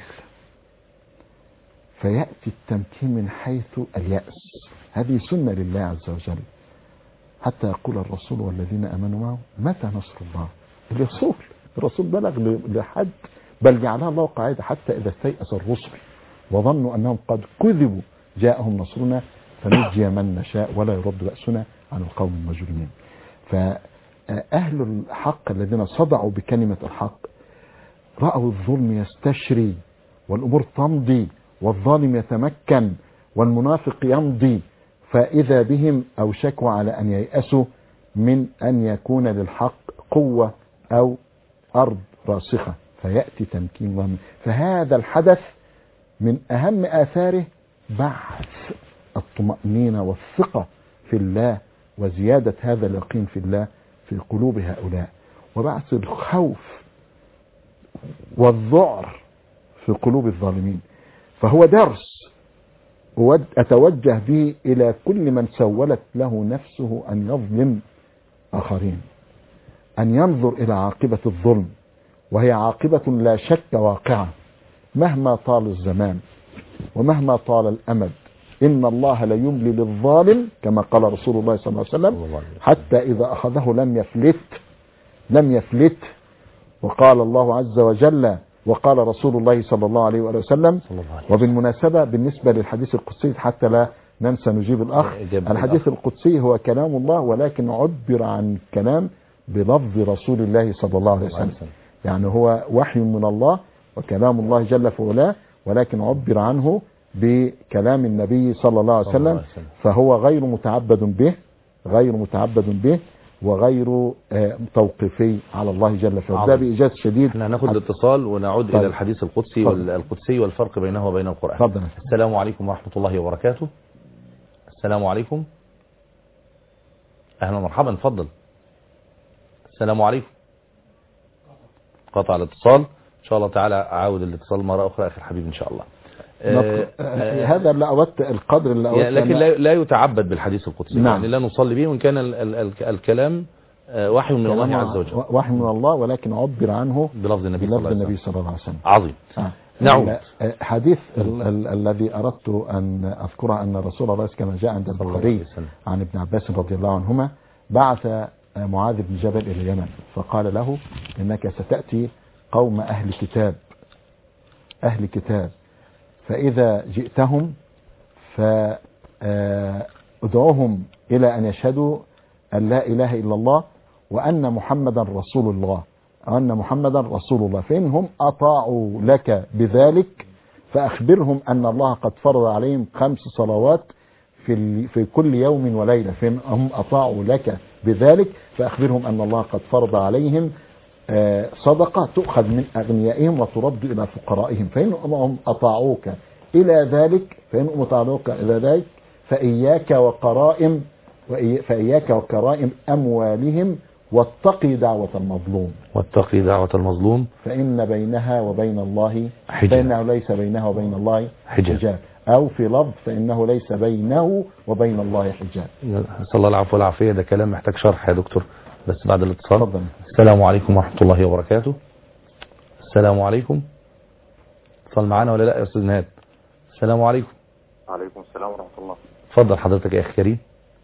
فيأتي التمكين من حيث اليأس. هذه سنة لله عز وجل، حتى يقول الرسول والذين آمنوا معه متى نصر الله. الرسول بلغ لحد، بل جعلها الله قاعدة، حتى إذا استيأس الرسل وظنوا أنهم قد كذبوا جاءهم نصرنا فنجي من نشاء ولا يرد بأسنا عن القوم المجرمين. فأهل الحق الذين صدعوا بكلمة الحق رأوا الظلم يستشري والأمور تمضي والظالم يتمكن والمنافق يمضي، فإذا بهم أوشكوا على أن ييأسوا من أن يكون للحق قوة أو أرض راسخة فيأتي تمكين الله. فهذا الحدث من أهم آثاره بعث الطمأنينة والثقة في الله وزيادة هذا اليقين في الله في قلوب هؤلاء، وبعث الخوف والذعر في قلوب الظالمين. فهو درس أتوجه به إلى كل من سولت له نفسه أن يظلم آخرين، أن ينظر إلى عاقبة الظلم، وهي عاقبة لا شك واقعة مهما طال الزمان ومهما طال الأمد. إن الله لا يملي للظالم كما قال رسول الله صلى الله عليه وسلم حتى إذا أخذه لم يفلت. وقال الله عز وجل وقال رسول الله صلى الله عليه وسلم. وبالمناسبة بالنسبة للحديث القدسي حتى لا ننسى نجيب الأخ، الحديث القدسي هو كلام الله ولكن عبر عن كلام بلفظ رسول الله صلى الله عليه وسلم، يعني هو وحي من الله وكلام الله جل في علاه، ولكن عبر عنه بكلام النبي صلى الله عليه وسلم، فهو غير متعبد به وغير توقيفي على الله جل في علاه. ده بإيجاز شديد. احنا هناخد الاتصال ونعود إلى الحديث القدسي والفرق بينه وبين القرآن. فضل. السلام عليكم ورحمة الله وبركاته. السلام عليكم. أهلا ومرحبا، اتفضل. السلام عليكم. قطع الاتصال، إن شاء الله تعالى أعاود الاتصال مرة أخرى أخي الحبيب إن شاء الله. هذا اللي أودت القدر اللي أودت، لكن لا يتعبد بالحديث القدسي. نعم. يعني لا نصلي به وإن كان الكلام وحي من الله عز وجل، وحي من الله ولكن عبر عنه بلفظ النبي صلى الله عليه وسلم. عظيم. نعم. حديث الذي أردت أن أذكره أن رسول الله كما جاء عند البخاري عن ابن عباس رضي الله عنهما بعث معاذ بن جبل إلى اليمن فقال له إنك ستأتي قوم أهل كتاب فإذا جئتهم فادعوهم إلى أن يشهدوا أن لا إله إلا الله وأن محمدا رسول الله، فإنهم أطاعوا لك بذلك فأخبرهم أن الله قد فرض عليهم 5 صلوات في كل يوم وليلة، فإنهم أطاعوا لك بذلك فأخبرهم أن الله قد فرض عليهم صدقة تؤخذ من أغنيائهم وترد إلى فقرائهم، فإنهم أطاعوك إلى ذلك فإياك وكرائم أموالهم واتقي دعوة المظلوم فإن بينها وبين الله فإنه ليس بينها وبين الله حجاب، أو في لفظ فإنه ليس بينه وبين الله حجاب. نسأل الله العفو والعافية. ده كلام محتاج شرح يا دكتور بس بعد الاتصال. تفضل. السلام عليكم ورحمة الله وبركاته. السلام عليكم. اتصل معانا ولا لا يا أستاذ نهاد؟ السلام عليكم. وعليكم السلام ورحمة الله. اتفضل حضرتك يا أخي كريم،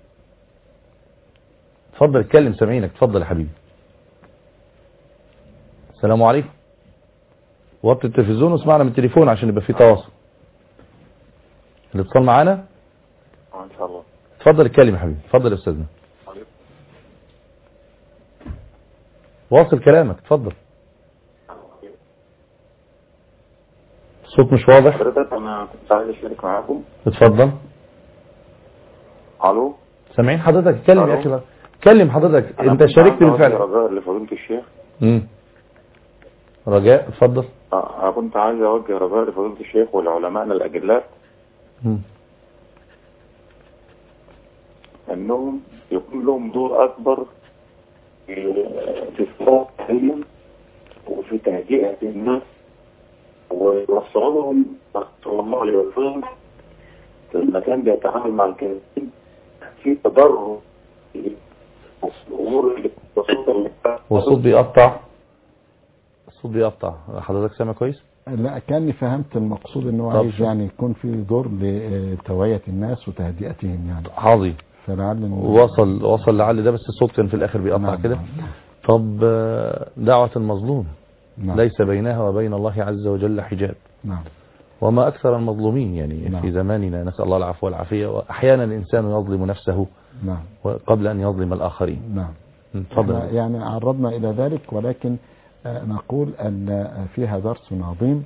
اتفضل اتكلم سامعينك، اتفضل يا حبيبي. السلام عليكم. وطي التلفزيون واسمعنا من التليفون عشان يبقى في تواصل. الاتصال معانا ان شاء الله. اتفضل اتكلم يا حبيبي، اتفضل يا استاذنا. واصل كلامك، اتفضل. الصوت مش واضح. حضرتك انا كنت عايز اشارك معاكم. اتفضل. الو. سامعين حضرتك؟ اتكلم يا اخي، اتكلم حضرتك. انت شاركت بالفعل. رجاء لفضيلة الشيخ. رجاء اتفضل. انا كنت عايز اوجه رجاء لفضيلة الشيخ ولعلمائنا الاجلاء انهم يكون لهم دور اكبر في الصوت وفي تهدئة الناس ويوصلهم صلى الله عليه وسلم لما كان بيتعامل مع الكافرين في تضرر الامور اللي والصوت بيقطع. حضرتك سامع كويس؟ لا كاني فهمت المقصود انه عايز يعني يكون في دور لتوعية الناس وتهدئتهم يعني. عظيم. فلعل وصل لعل ده، بس الصوت كان في الاخر بيقطع. نعم كده. نعم. طب دعوة المظلوم. نعم. ليس بينها وبين الله عز وجل حجاب. نعم. وما أكثر المظلومين يعني نعم. في زماننا، نسأل الله العفو والعافية. وأحيانا الإنسان يظلم نفسه نعم. قبل أن يظلم الآخرين. نعم. تفضل. يعني عرضنا إلى ذلك، ولكن نقول أن فيها درس عظيم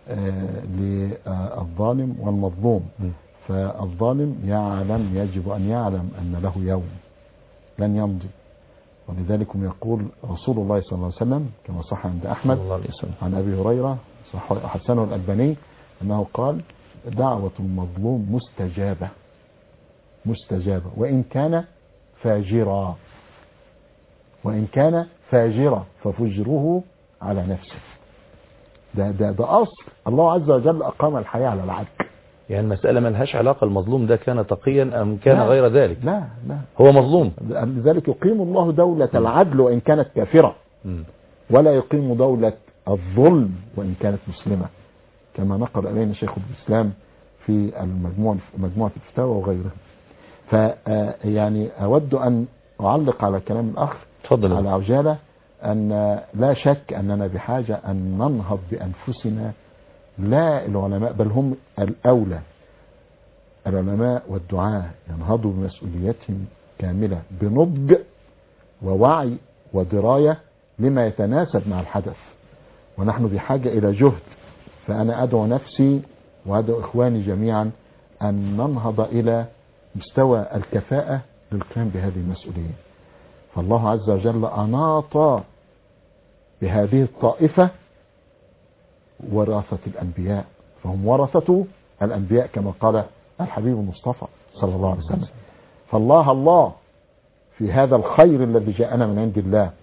للظالم والمظلوم. فالظالم يجب أن يعلم أن له يوم لن يمضي، ولذلك يقول رسول الله صلى الله عليه وسلم كما صح عند أحمد عن أبي هريرة حسنه الألباني أنه قال: دعوة المظلوم مستجابة مستجابة وإن كان فاجرا، وإن كان فاجرا ففجره على نفسه. ده أصل الله عز وجل أقام الحياة على العدل. يعني المسألة ما لهاش علاقة المظلوم ده كان تقيا أم كان غير ذلك. لا هو مظلوم. لذلك يقيم الله دولة العدل وإن كانت كافرة، ولا يقيم دولة الظلم وإن كانت مسلمة، كما نقل إلينا شيخ الإسلام في مجموعة الفتاوى وغيرها. فيعني أود أن أعلق على كلام الأخ تفضل على عجالة، أن لا شك أننا بحاجة أن ننهض بأنفسنا، لا العلماء بل هم الأولى. العلماء والدعاة ينهضوا بمسؤوليتهم كاملة بنضج ووعي ودراية لما يتناسب مع الحدث، ونحن بحاجة إلى جهد. فأنا أدعو نفسي وأدعو إخواني جميعا أن ننهض إلى مستوى الكفاءة للقيام بهذه المسؤولية. فالله عز وجل أناط بهذه الطائفة ورثة الأنبياء، فهم ورثة الأنبياء كما قال الحبيب المصطفى صلى الله عليه وسلم. فالله في هذا الخير الذي جاءنا من عند الله،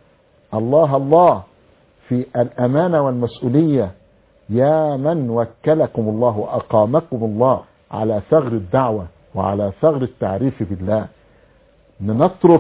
الله في الأمانة والمسؤولية، يا من وكلكم الله وأقامكم الله على ثغر الدعوة وعلى ثغر التعريف بالله. نترك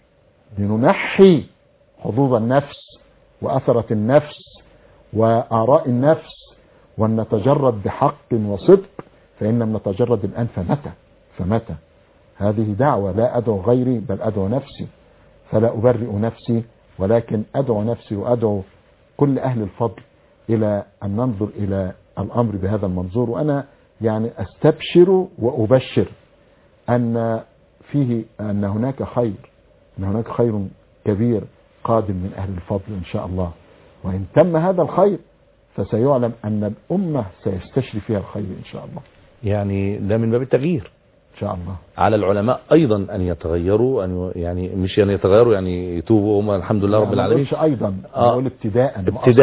لننحي حظوظ النفس وأثرة النفس وآراء النفس، وأن نتجرد بحق وصدق، فإن لم نتجرد الآن فمتى. هذه دعوة لا أدعو غيري بل أدعو نفسي، فلا أبرئ نفسي، ولكن أدعو نفسي وأدعو كل أهل الفضل إلى أن ننظر إلى الأمر بهذا المنظور. وأنا يعني أستبشر وأبشر أن هناك خير كبير قادم من أهل الفضل إن شاء الله. وإن تم هذا الخير فسيعلم أن الأمة سيستشري فيها الخير إن شاء الله. يعني ده من باب التغيير إن شاء الله. على العلماء أيضا أن يتغيروا، يعني مش يعني يتغيروا يعني يتوبوا هم الحمد لله رب العالمين. أيضا نقول ابتداء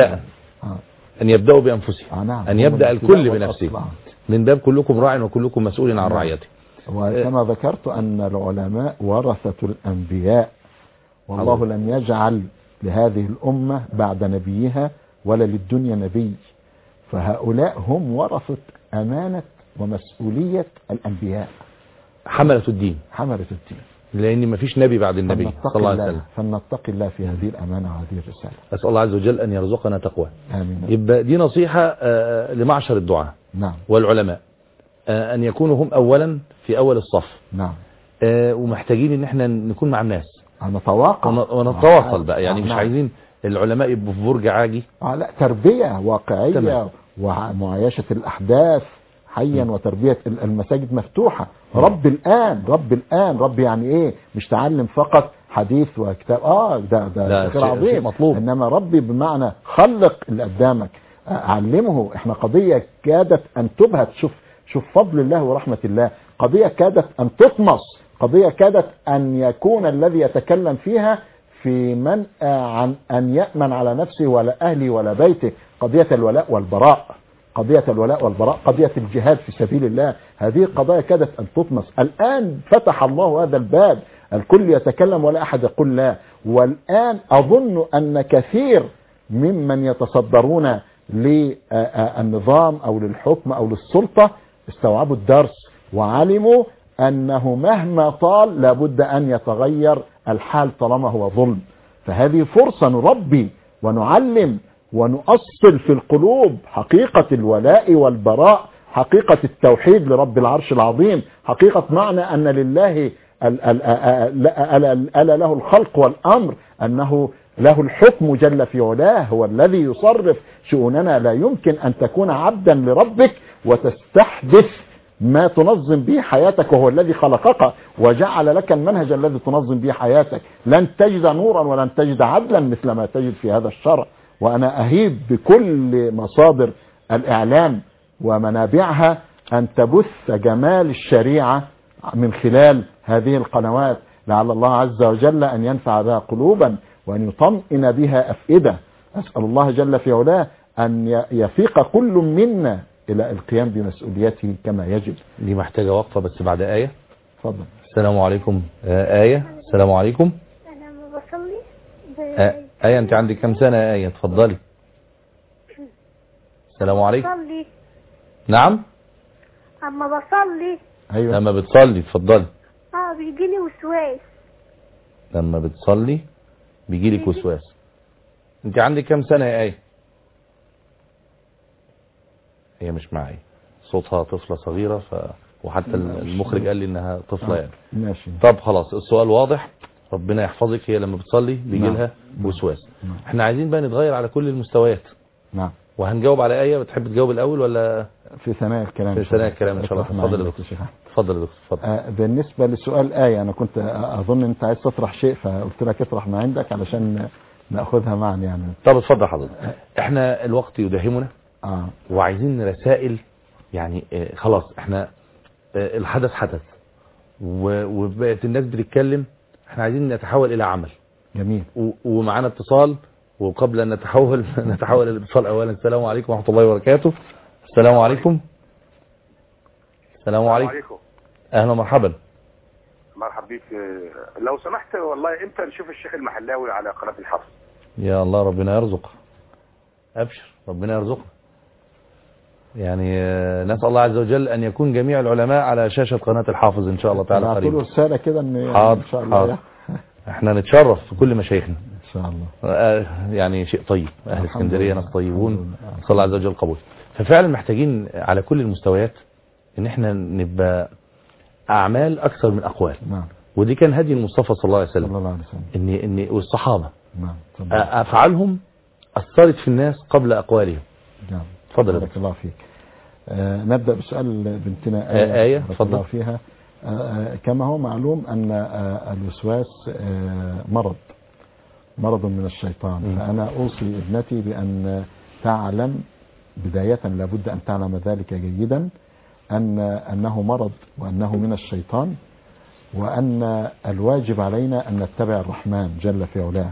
أن يبدأوا بأنفسهم. نعم. أن يبدأ الكل بنفسه، من باب كلكم راع وكلكم مسؤول عن رعيته. وكما ذكرت أن العلماء ورثة الأنبياء، والله لم يجعل لهذه الأمة بعد نبيها ولا للدنيا نبي، فهؤلاء هم ورثة أمانة ومسؤولية الأنبياء، حملة الدين، لأن ما فيش نبي بعد النبي صلى الله عليه وسلم. فلنتقي الله في هذه الأمانة وهذه الرسالة. أسأل الله عز وجل أن يرزقنا تقوى. آمين. يبقى دي نصيحة لمعشر الدعاء نعم. والعلماء، أن يكونوا هم أولا في أول الصف. نعم. ومحتاجين ان احنا نكون مع الناس، ونتواصل بقى، يعني مش عايزين العلماء يبقوا في برج عاجي. لا، تربية واقعية ومعايشة الأحداث حيا، وتربية المساجد مفتوحة. رب الآن يعني ايه؟ مش تعلم فقط حديث وكتاب، ده خير عظيم مطلوب، انما ربي بمعنى خلق اللي قدامك، علمه. احنا قضية كادت ان تبهت، شوف فضل الله ورحمة الله، قضية كادت ان تطمس، قضية كادت ان يكون الذي يتكلم فيها في منع عن ان يأمن على نفسه ولا اهله ولا بيته. قضية الولاء والبراء، قضية الجهاد في سبيل الله، هذه قضايا كادت ان تطمس. الان فتح الله هذا الباب، الكل يتكلم ولا احد يقول لا. والان اظن ان كثير ممن يتصدرون للنظام او للحكم او للسلطة استوعبوا الدرس وعلموا انه مهما طال لابد ان يتغير الحال طالما هو ظلم. فهذه فرصة نربي ونعلم ونؤصل في القلوب حقيقة الولاء والبراء، حقيقة التوحيد لرب العرش العظيم، حقيقة معنى أن لله ألا له الخلق والأمر، أنه له الحكم جل في علاه، هو الذي يصرف شؤوننا. لا يمكن أن تكون عبدا لربك وتستحدث ما تنظم به حياتك، وهو الذي خلقك وجعل لك المنهج الذي تنظم به حياتك. لن تجد نورا ولن تجد عدلا مثل ما تجد في هذا الشرع. وأنا أهيب بكل مصادر الإعلام ومنابعها أن تبث جمال الشريعة من خلال هذه القنوات، لعل الله عز وجل أن ينفع بها قلوبا وأن يطمئن بها أفئدة. أسأل الله جل في علاه أن يفيق كل منا إلى القيام بمسؤوليته كما يجب. دي محتاجة وقفة بس بعد آية. تفضل. السلام عليكم. آية. السلام عليكم. أنا ما بصلي آية أنت عندك كم سنة يا آية؟ اتفضلي. السلام عليكم. بصلي. نعم. أما بصلي. أيوة. لما بتصلي اتفضلي. بيجيلي وسواس. لما بتصلي بيجيلك وسواس. انت عندك كم سنة يا آية؟ هي مش معي، صوتها طفلة صغيرة وحتى المخرج قال لي انها طفلة يعني. ماشي. طب خلاص السؤال واضح، ربنا يحفظك. هي لما بتصلي بيجي لها وسواس. احنا عايزين بقى نتغير على كل المستويات. نعم. وهنجاوب على آية. بتحب تجاوب الأول ولا في ثنايا الكلام؟ في ثنايا الكلام إن شاء الله. اتفضل يا دكتور. اتفضل يا دكتور. اتفضل. بالنسبة لسؤال آية، أنا كنت أظن أنت عايز تطرح شيء فقلت لك اطرح ما عندك علشان نأخذها معا يعني. طب اتفضل حضرتك. احنا الوقت يداهمنا وعايزين رسائل يعني. خلاص احنا الحدث حدث وبقت الناس بتتكلم، احنا عايزين نتحول إلى عمل. جميل. ومعانا اتصال، وقبل أن نتحول الاتصال أولا السلام عليكم ورحمة الله وبركاته. السلام عليكم. السلام عليكم. أهلا ومرحبا. مرحبا بيك. لو سمحت والله امتى نشوف الشيخ المحلاوي على قناة الحفظ؟ يا الله ربنا يرزق. أبشر ربنا يرزقنا. يعني نسأل الله عز وجل أن يكون جميع العلماء على شاشة قناة الحافظ إن شاء الله تعالى قريبا. أقول رسالة كده إن شاء الله احنا نتشرف في كل مشايخنا إن شاء الله. يعني شيء طيب. أهل اسكندرية ناس طيبون، نسأل الله عز وجل قبول. ففعلا محتاجين على كل المستويات ان احنا نبقى اعمال اكثر من اقوال. نعم. ودي كان هدي المصطفى صلى الله عليه وسلم. صلى الله عليه وسلم. ان والصحابه. نعم. افعالهم اثرت في الناس قبل اقوالهم. نعم. تفضل. بارك الله فيك. نبدا بسؤال بنتنا آية. تفضل. فيها كما هو معلوم ان الوسواس مرض من الشيطان. فانا اوصي ابنتي بان تعلم بداية، لابد أن تعلم ذلك جيدا، أنه مرض وأنه من الشيطان، وأن الواجب علينا أن نتبع الرحمن جل في علاه.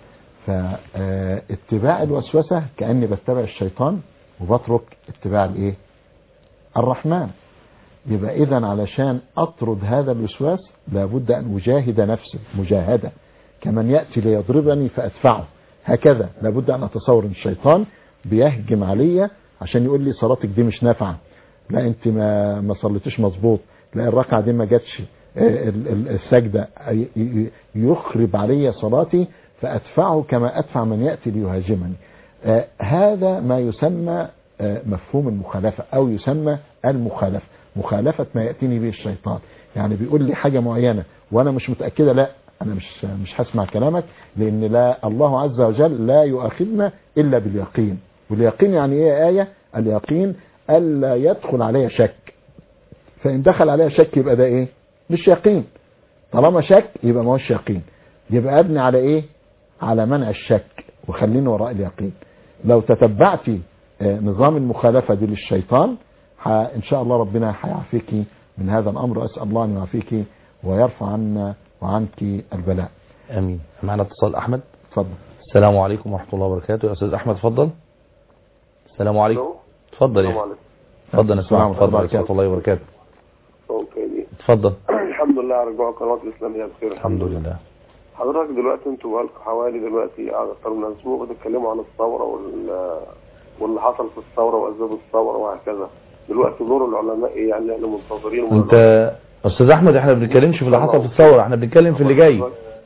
فاتباع الوسوسة كأني بتبع الشيطان وبترك اتباع الرحمن. يبقى إذن علشان أطرد هذا الوسواس لابد أن أجاهد نفسي مجاهدة، كمن يأتي ليضربني فأدفعه. هكذا لابد أن أتصور أن الشيطان بيهجم عليا عشان يقول لي صلاتك دي مش نافعه، لا انت ما صليتيش مظبوط، لا الركعه دي ما جاتش، السجده، يخرب عليا صلاتي فادفعه كما ادفع من ياتي ليهاجمني. هذا ما يسمى مفهوم المخالفه، او يسمى المخالفه، مخالفه ما ياتيني به الشيطان. يعني بيقول لي حاجه معينه وانا مش متاكده، لا انا مش هسمع كلامك، لان لا الله عز وجل لا يؤاخذنا الا باليقين. واليقين يعني ايه آية؟ اليقين الا يدخل عليها شك. فان دخل عليها شك يبقى ده ايه؟ مش يقين. طالما شك يبقى ما هوش يقين. يبقى ابني على ايه؟ على منع الشك وخليني وراء اليقين. لو تتبعتي نظام المخالفة دي للشيطان ان شاء الله ربنا هيعافيكي من هذا الامر. اسال الله ان يعافيكي ويرفع عنا وعنك البلاء. امين. معنا اتصال. احمد. اتفضل. السلام عليكم ورحمه الله وبركاته. يا استاذ احمد اتفضل. السلام عليكم. اتفضل يا اخي. اتفضل. السلام عليكم ورحمه الله وبركاته. اتفضل. الحمد لله على رجوع القنوات الاسلاميه بخير. الحمد لله. حضرتك دلوقتي انتوا بقالكم حوالي دلوقتي اكثر من اسبوع بتتكلموا عن الثوره واللي حصل في الثوره واسباب الثوره وهكذا. دلوقتي دور العلماء ايه؟ يعني احنا منتظرين. انت استاذ احمد احنا ما بنتكلمش في اللي حصل في الثوره، احنا بنتكلم في اللي جاي.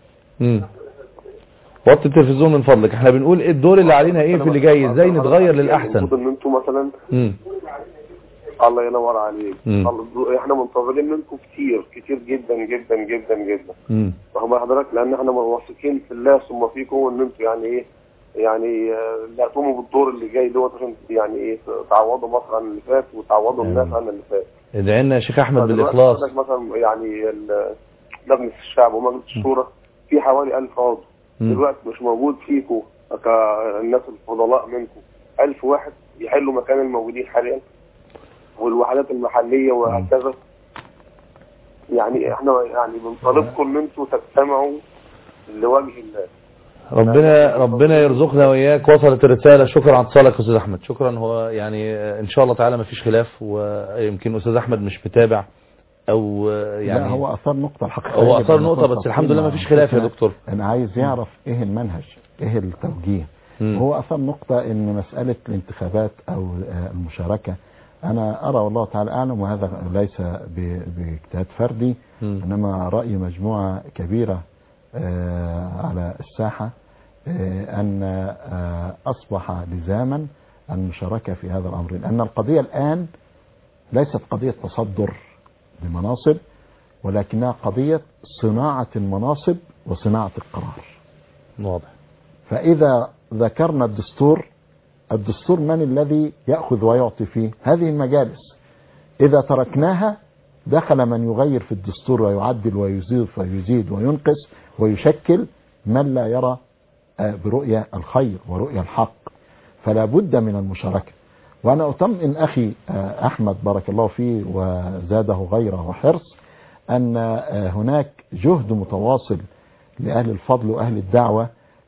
وطي التلفزيون من فضلك. احنا بنقول ايه الدور اللي علينا ايه في اللي جاي، ازاي نتغير للاحسن. ان انتوا مثلا الله ينور عليك. احنا منتظرين منكم كتير جدا جدا جدا جدا. فهم حضرتك، لان احنا واثقين في الله ثم فيكم ان انتم يعني ايه، يعني لا تقوموا بالدور اللي جاي دوت عشان يعني ايه تعوضوا مصر عن اللي فات وتعوضوا الناس عن اللي فات. ادعي لنا يا شيخ احمد بالاخلاص. مثلا يعني لجنه الشعب ومجلس الشورى في حوالي 1000 عضو، دلوقتي مش موجود فيكم كالناس الفضلاء منكم 1000 واحد يحلوا مكان الموجودين حاليا والوحدات المحليه وهكذا. يعني احنا يعني بنطالبكم ان انتم تجتمعوا لوجه الله. ربنا يرزقنا وإياك. وصلت الرسالة. شكرا على اتصالك يا أستاذ أحمد. شكرا. هو يعني إن شاء الله تعالى ما فيش خلاف، ويمكن أستاذ أحمد مش متابع أو يعني لا، هو أثار نقطة الحقيقة. هو أثار نقطة، بس الحمد لله ما فيش خلاف يا دكتور. أنا عايز يعرف إيه المنهج، إيه التوجيه. هو أثار نقطة إن مسألة الانتخابات أو المشاركة، أنا أرى والله تعالى أعلم، وهذا ليس باجتهاد فردي إنما رأي مجموعة كبيرة على الساحة، أن أصبح لزاما المشاركة في هذا الأمر، لأن القضية الآن ليست قضية تصدر لمناصب، ولكنها قضية صناعة المناصب وصناعة القرار. واضح. فإذا ذكرنا الدستور من الذي يأخذ ويعطي فيه؟ هذه المجالس. إذا تركناها دخل من يغير في الدستور ويعدل ويزيد وينقص ويشكل من لا يرى برؤية الخير ورؤية الحق. فلا بد من المشاركة. وأنا أطمئن أخي أحمد بارك الله فيه وزاده غيره وحرص أن هناك جهد متواصل لأهل الفضل وأهل الدعوة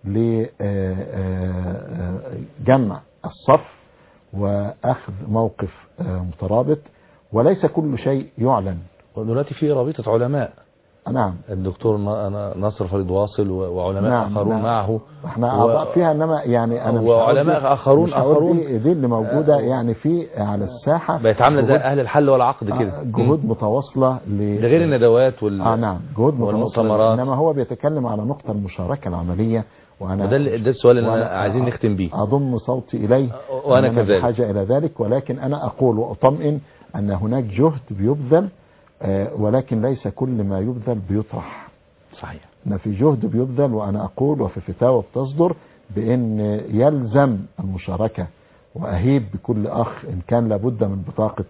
لجمع الصف وأخذ موقف مترابط، وليس كل شيء يعلن. ودلوقتي في رابطة علماء. نعم. الدكتور ناصر فريد واصل وعلماء نعم. آخرون نعم. معه. احنا أعضاء فيها، إنما يعني أنا وعلماء آخرون دي اللي موجودة يعني في على الساحة. بقت عاملة زي أهل الحل والعقد كده. جهود متواصلة لغير الندوات نعم، جهود والمؤتمرات. إنما هو بيتكلم على نقطة المشاركة العملية، وأنا ده السؤال اللي أنا عايزين نختم بيه. أضم صوتي إليه وأنا كذلك بحاجة إلى ذلك، ولكن أنا أقول وأطمئن أن هناك جهد بيبذل، ولكن ليس كل ما يبذل بيطرح. صحيح. أن في جهد بيبذل، وأنا أقول وفي فتاوى بتصدر بأن يلزم المشاركة، وأهيب بكل أخ إن كان لابد من بطاقة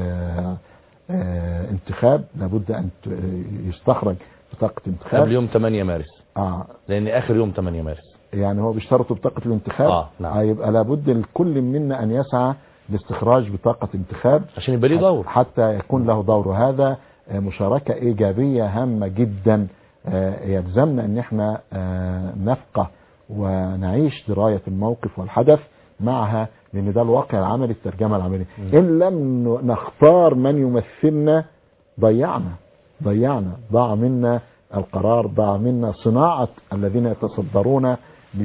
انتخاب لابد أن يستخرج بطاقة انتخاب قبل يوم 8 مارس. لأن آخر يوم 8 مارس يعني هو بيشترطوا بطاقة الانتخاب. نعم. هيبقى لابد الكل منا أن يسعى لاستخراج بطاقة انتخاب عشان يبقى ليه دور، حتى يكون له دور. وهذا مشاركة إيجابية هامة جدا، يلزمنا أن احنا نفقه ونعيش دراية الموقف والحدث معها، لأن ده الواقع العملي، الترجمة العملية. إن لم نختار من يمثلنا ضيعنا، ضاع منا القرار، ضاع منا صناعة الذين يتصدرون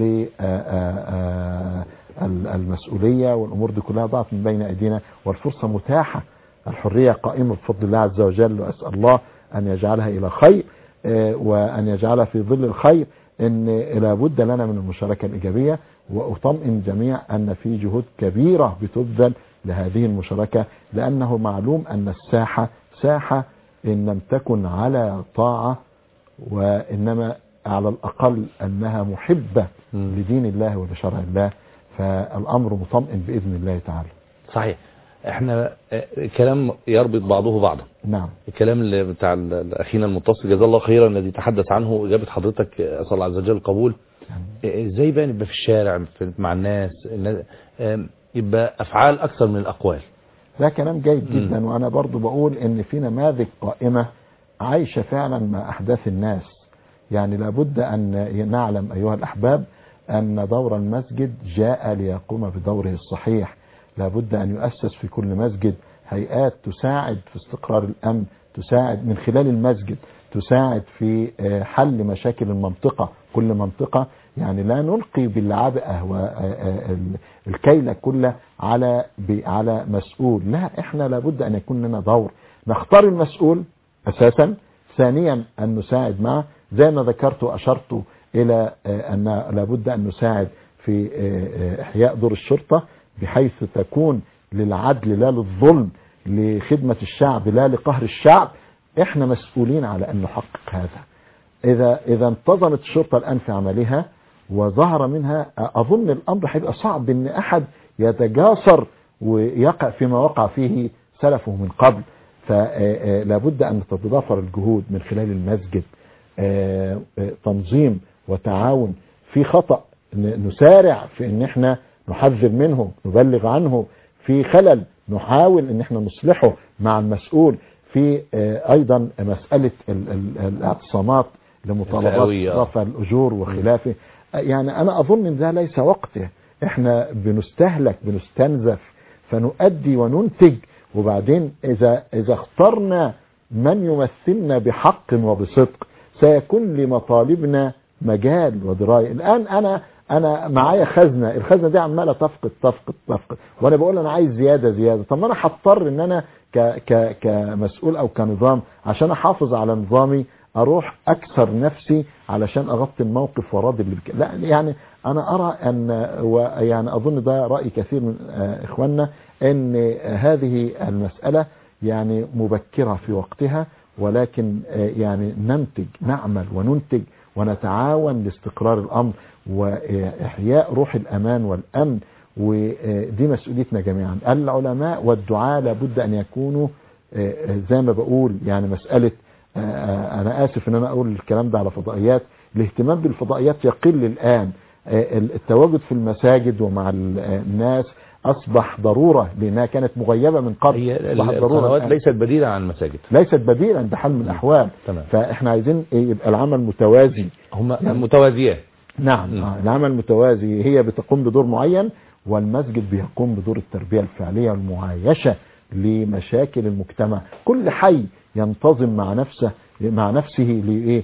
للمسؤولية، والأمور دي كلها ضاعت من بين أيدينا، والفرصة متاحة. الحرية قائمة بفضل الله عز وجل، وأسأل الله أن يجعلها إلى خير، وأن يجعلها في ظل الخير. إن لابد لنا من المشاركة الإيجابية، وأطمئن جميع أن في جهود كبيرة بتبذل لهذه المشاركة، لأنه معلوم أن الساحة ساحة إن لم تكن على طاعة، وإنما على الأقل أنها محبة لدين الله ولشرع الله، فالأمر مطمئن بإذن الله تعالى. صحيح. احنا كلام يربط بعضه بعضا. نعم. الكلام اللي بتاع اخينا المتصل جزاه الله خيرا الذي تحدث عنه، اجابه حضرتك اسال الله عز وجل القبول. ازاي بقى نبقى في الشارع مع الناس يبقى افعال اكثر من الاقوال؟ ده كلام جيد جدا. وانا برضو بقول ان في نماذج قائمه عايشه فعلا مع احداث الناس. يعني لابد ان نعلم ايها الاحباب ان دور المسجد جاء ليقوم بدوره الصحيح. لابد أن يؤسس في كل مسجد هيئات تساعد في استقرار الأمن، تساعد من خلال المسجد، تساعد في حل مشاكل المنطقة. كل منطقة يعني لا نلقي بالعبئة والكيلة كلها على مسؤول، لا، احنا لابد أن يكون لنا دور، نختار المسؤول أساسا، ثانيا أن نساعد معه، زي ما ذكرت وأشرت إلى أن لابد أن نساعد في إحياء دور الشرطة بحيث تكون للعدل لا للظلم. لخدمة الشعب لا لقهر الشعب، احنا مسؤولين على ان نحقق هذا. اذا انتظمت الشرطة الان في عملها وظهر منها، اظن الامر هيبقى صعب ان احد يتجاسر ويقع فيما وقع فيه سلفه من قبل. فلا بد ان تتضافر الجهود من خلال المسجد، تنظيم وتعاون. في خطأ نسارع في ان احنا نحذر منه، نبلغ عنه. في خلل نحاول ان احنا نصلحه مع المسؤول. في ايضا مسألة الاعتصامات لمطالبات رفع الاجور وخلافه. يعني انا اظن ان ده ليس وقته، احنا بنستهلك بنستنزف، فنؤدي وننتج. وبعدين اذا اخترنا من يمثلنا بحق وبصدق سيكون لمطالبنا مجال ودراية. الان انا معايا خزنة، الخزنة دي عمالة تفقد وانا بقول انا عايز زيادة. طب ما انا هضطر ان انا كمسؤول او كنظام عشان احافظ على نظامي اروح اكسر نفسي علشان اغطي الموقف وراضي لا. يعني انا ارى ان، ويعني اظن ده رأي كثير من اخواننا، ان هذه المسألة يعني مبكرة في وقتها، ولكن يعني نعمل وننتج ونتعاون لاستقرار الامر واحياء روح الامان والامن. ودي مسؤوليتنا جميعا. العلماء والدعاة لابد ان يكونوا زي ما بقول، يعني مسألة، انا اسف ان انا اقول الكلام ده على فضائيات، الاهتمام بالفضائيات يقل الان. التواجد في المساجد ومع الناس اصبح ضرورة لانها كانت مغيبة من قبل. القنوات ليست بديلة عن المساجد، ليست بديلة بحال من الاحوال. تمام. فاحنا عايزين يبقى العمل متوازي. هم يعني متوازيات. نعم. العمل متوازي، هي بتقوم بدور معين والمسجد بيقوم بدور التربية الفعلية والمعايشة لمشاكل المجتمع. كل حي ينتظم مع نفسه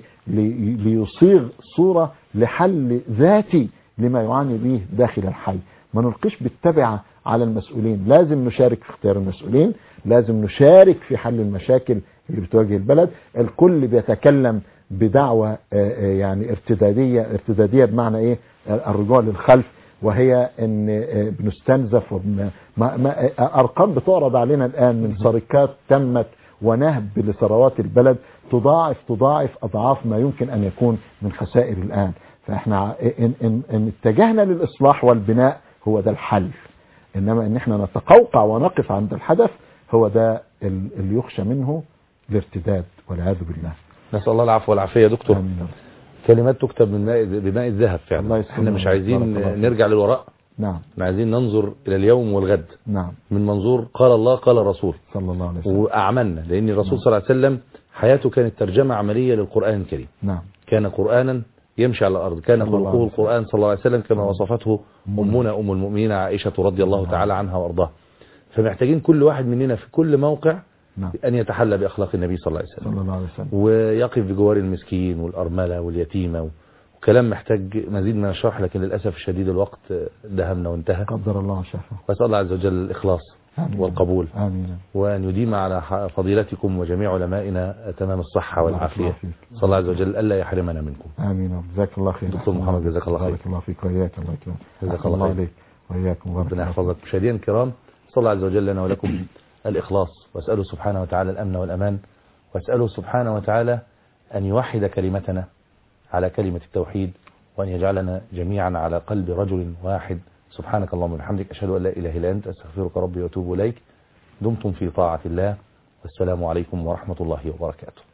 ليصيغ صورة لحل ذاتي لما يعاني به داخل الحي. ما نلقيش بالتبعة على المسؤولين، لازم نشارك في اختيار المسؤولين، لازم نشارك في حل المشاكل اللي بتواجه البلد. الكل بيتكلم بدعوة يعني ارتدادية بمعنى ايه؟ الرجوع للخلف، وهي ان بنستنزف. ارقام بتعرض علينا الان من سرقات تمت ونهب لثروات البلد تضاعف اضعاف ما يمكن ان يكون من خسائر الان. فاحنا ان اتجهنا للاصلاح والبناء هو ده الحل، انما ان احنا نتقوقع ونقف عند الحدث هو ده اللي يخشى منه الارتداد والعياذ بالله. نسأل الله العفو والعافية يا دكتور. آمين. كلمات تكتب بماء الذهب فعلا. احنا مش عايزين نرجع للوراء، نعم، احنا عايزين ننظر الى اليوم والغد، نعم، من منظور قال الله قال الرسول صلى الله عليه وسلم، واعملنا. لان الرسول صلى الله عليه وسلم حياته كانت ترجمة عملية للقرآن الكريم. نعم. كان قرآنا يمشي على الارض، كان خلقه القرآن صلى الله عليه وسلم كما وصفته امنا ام المؤمنين عائشة رضي الله تعالى عنها وارضاها. فمحتاجين كل واحد مننا في كل موقع أن يتحلى بأخلاق النبي صلى الله عليه وسلم، صلى الله عليه وسلم، ويقف بجوار المسكين والأرملة واليتيمة. وكلام محتاج مزيد من الشرح، لكن للأسف الشديد الوقت دهمنا وانتهى. قدر الله شافه. وأسأل الله عز وجل الإخلاص والقبول، آمين. وأن يديم على فضيلتكم وجميع علمائنا تمام الصحة والعافية. صلى الله عز وجل ألا يحرمنا منكم. آمين. جزاك الله خير دكتور محمد، جزاك الله خير. بارك الله فيك وإياك. الله يكرمك. جزاك الله خير. وإياكم. ربنا يحفظك. مشاهدينا الكرام، صلى الله عز وجل لنا ولكم الإخلاص، وأسأله سبحانه وتعالى الأمن والأمان، وأسأله سبحانه وتعالى أن يوحد كلمتنا على كلمة التوحيد، وأن يجعلنا جميعا على قلب رجل واحد. سبحانك اللهم وبحمدك، أشهد أن لا إله إلا أنت، أستغفرك ربي وأتوب إليك. دمتم في طاعة الله، والسلام عليكم ورحمة الله وبركاته.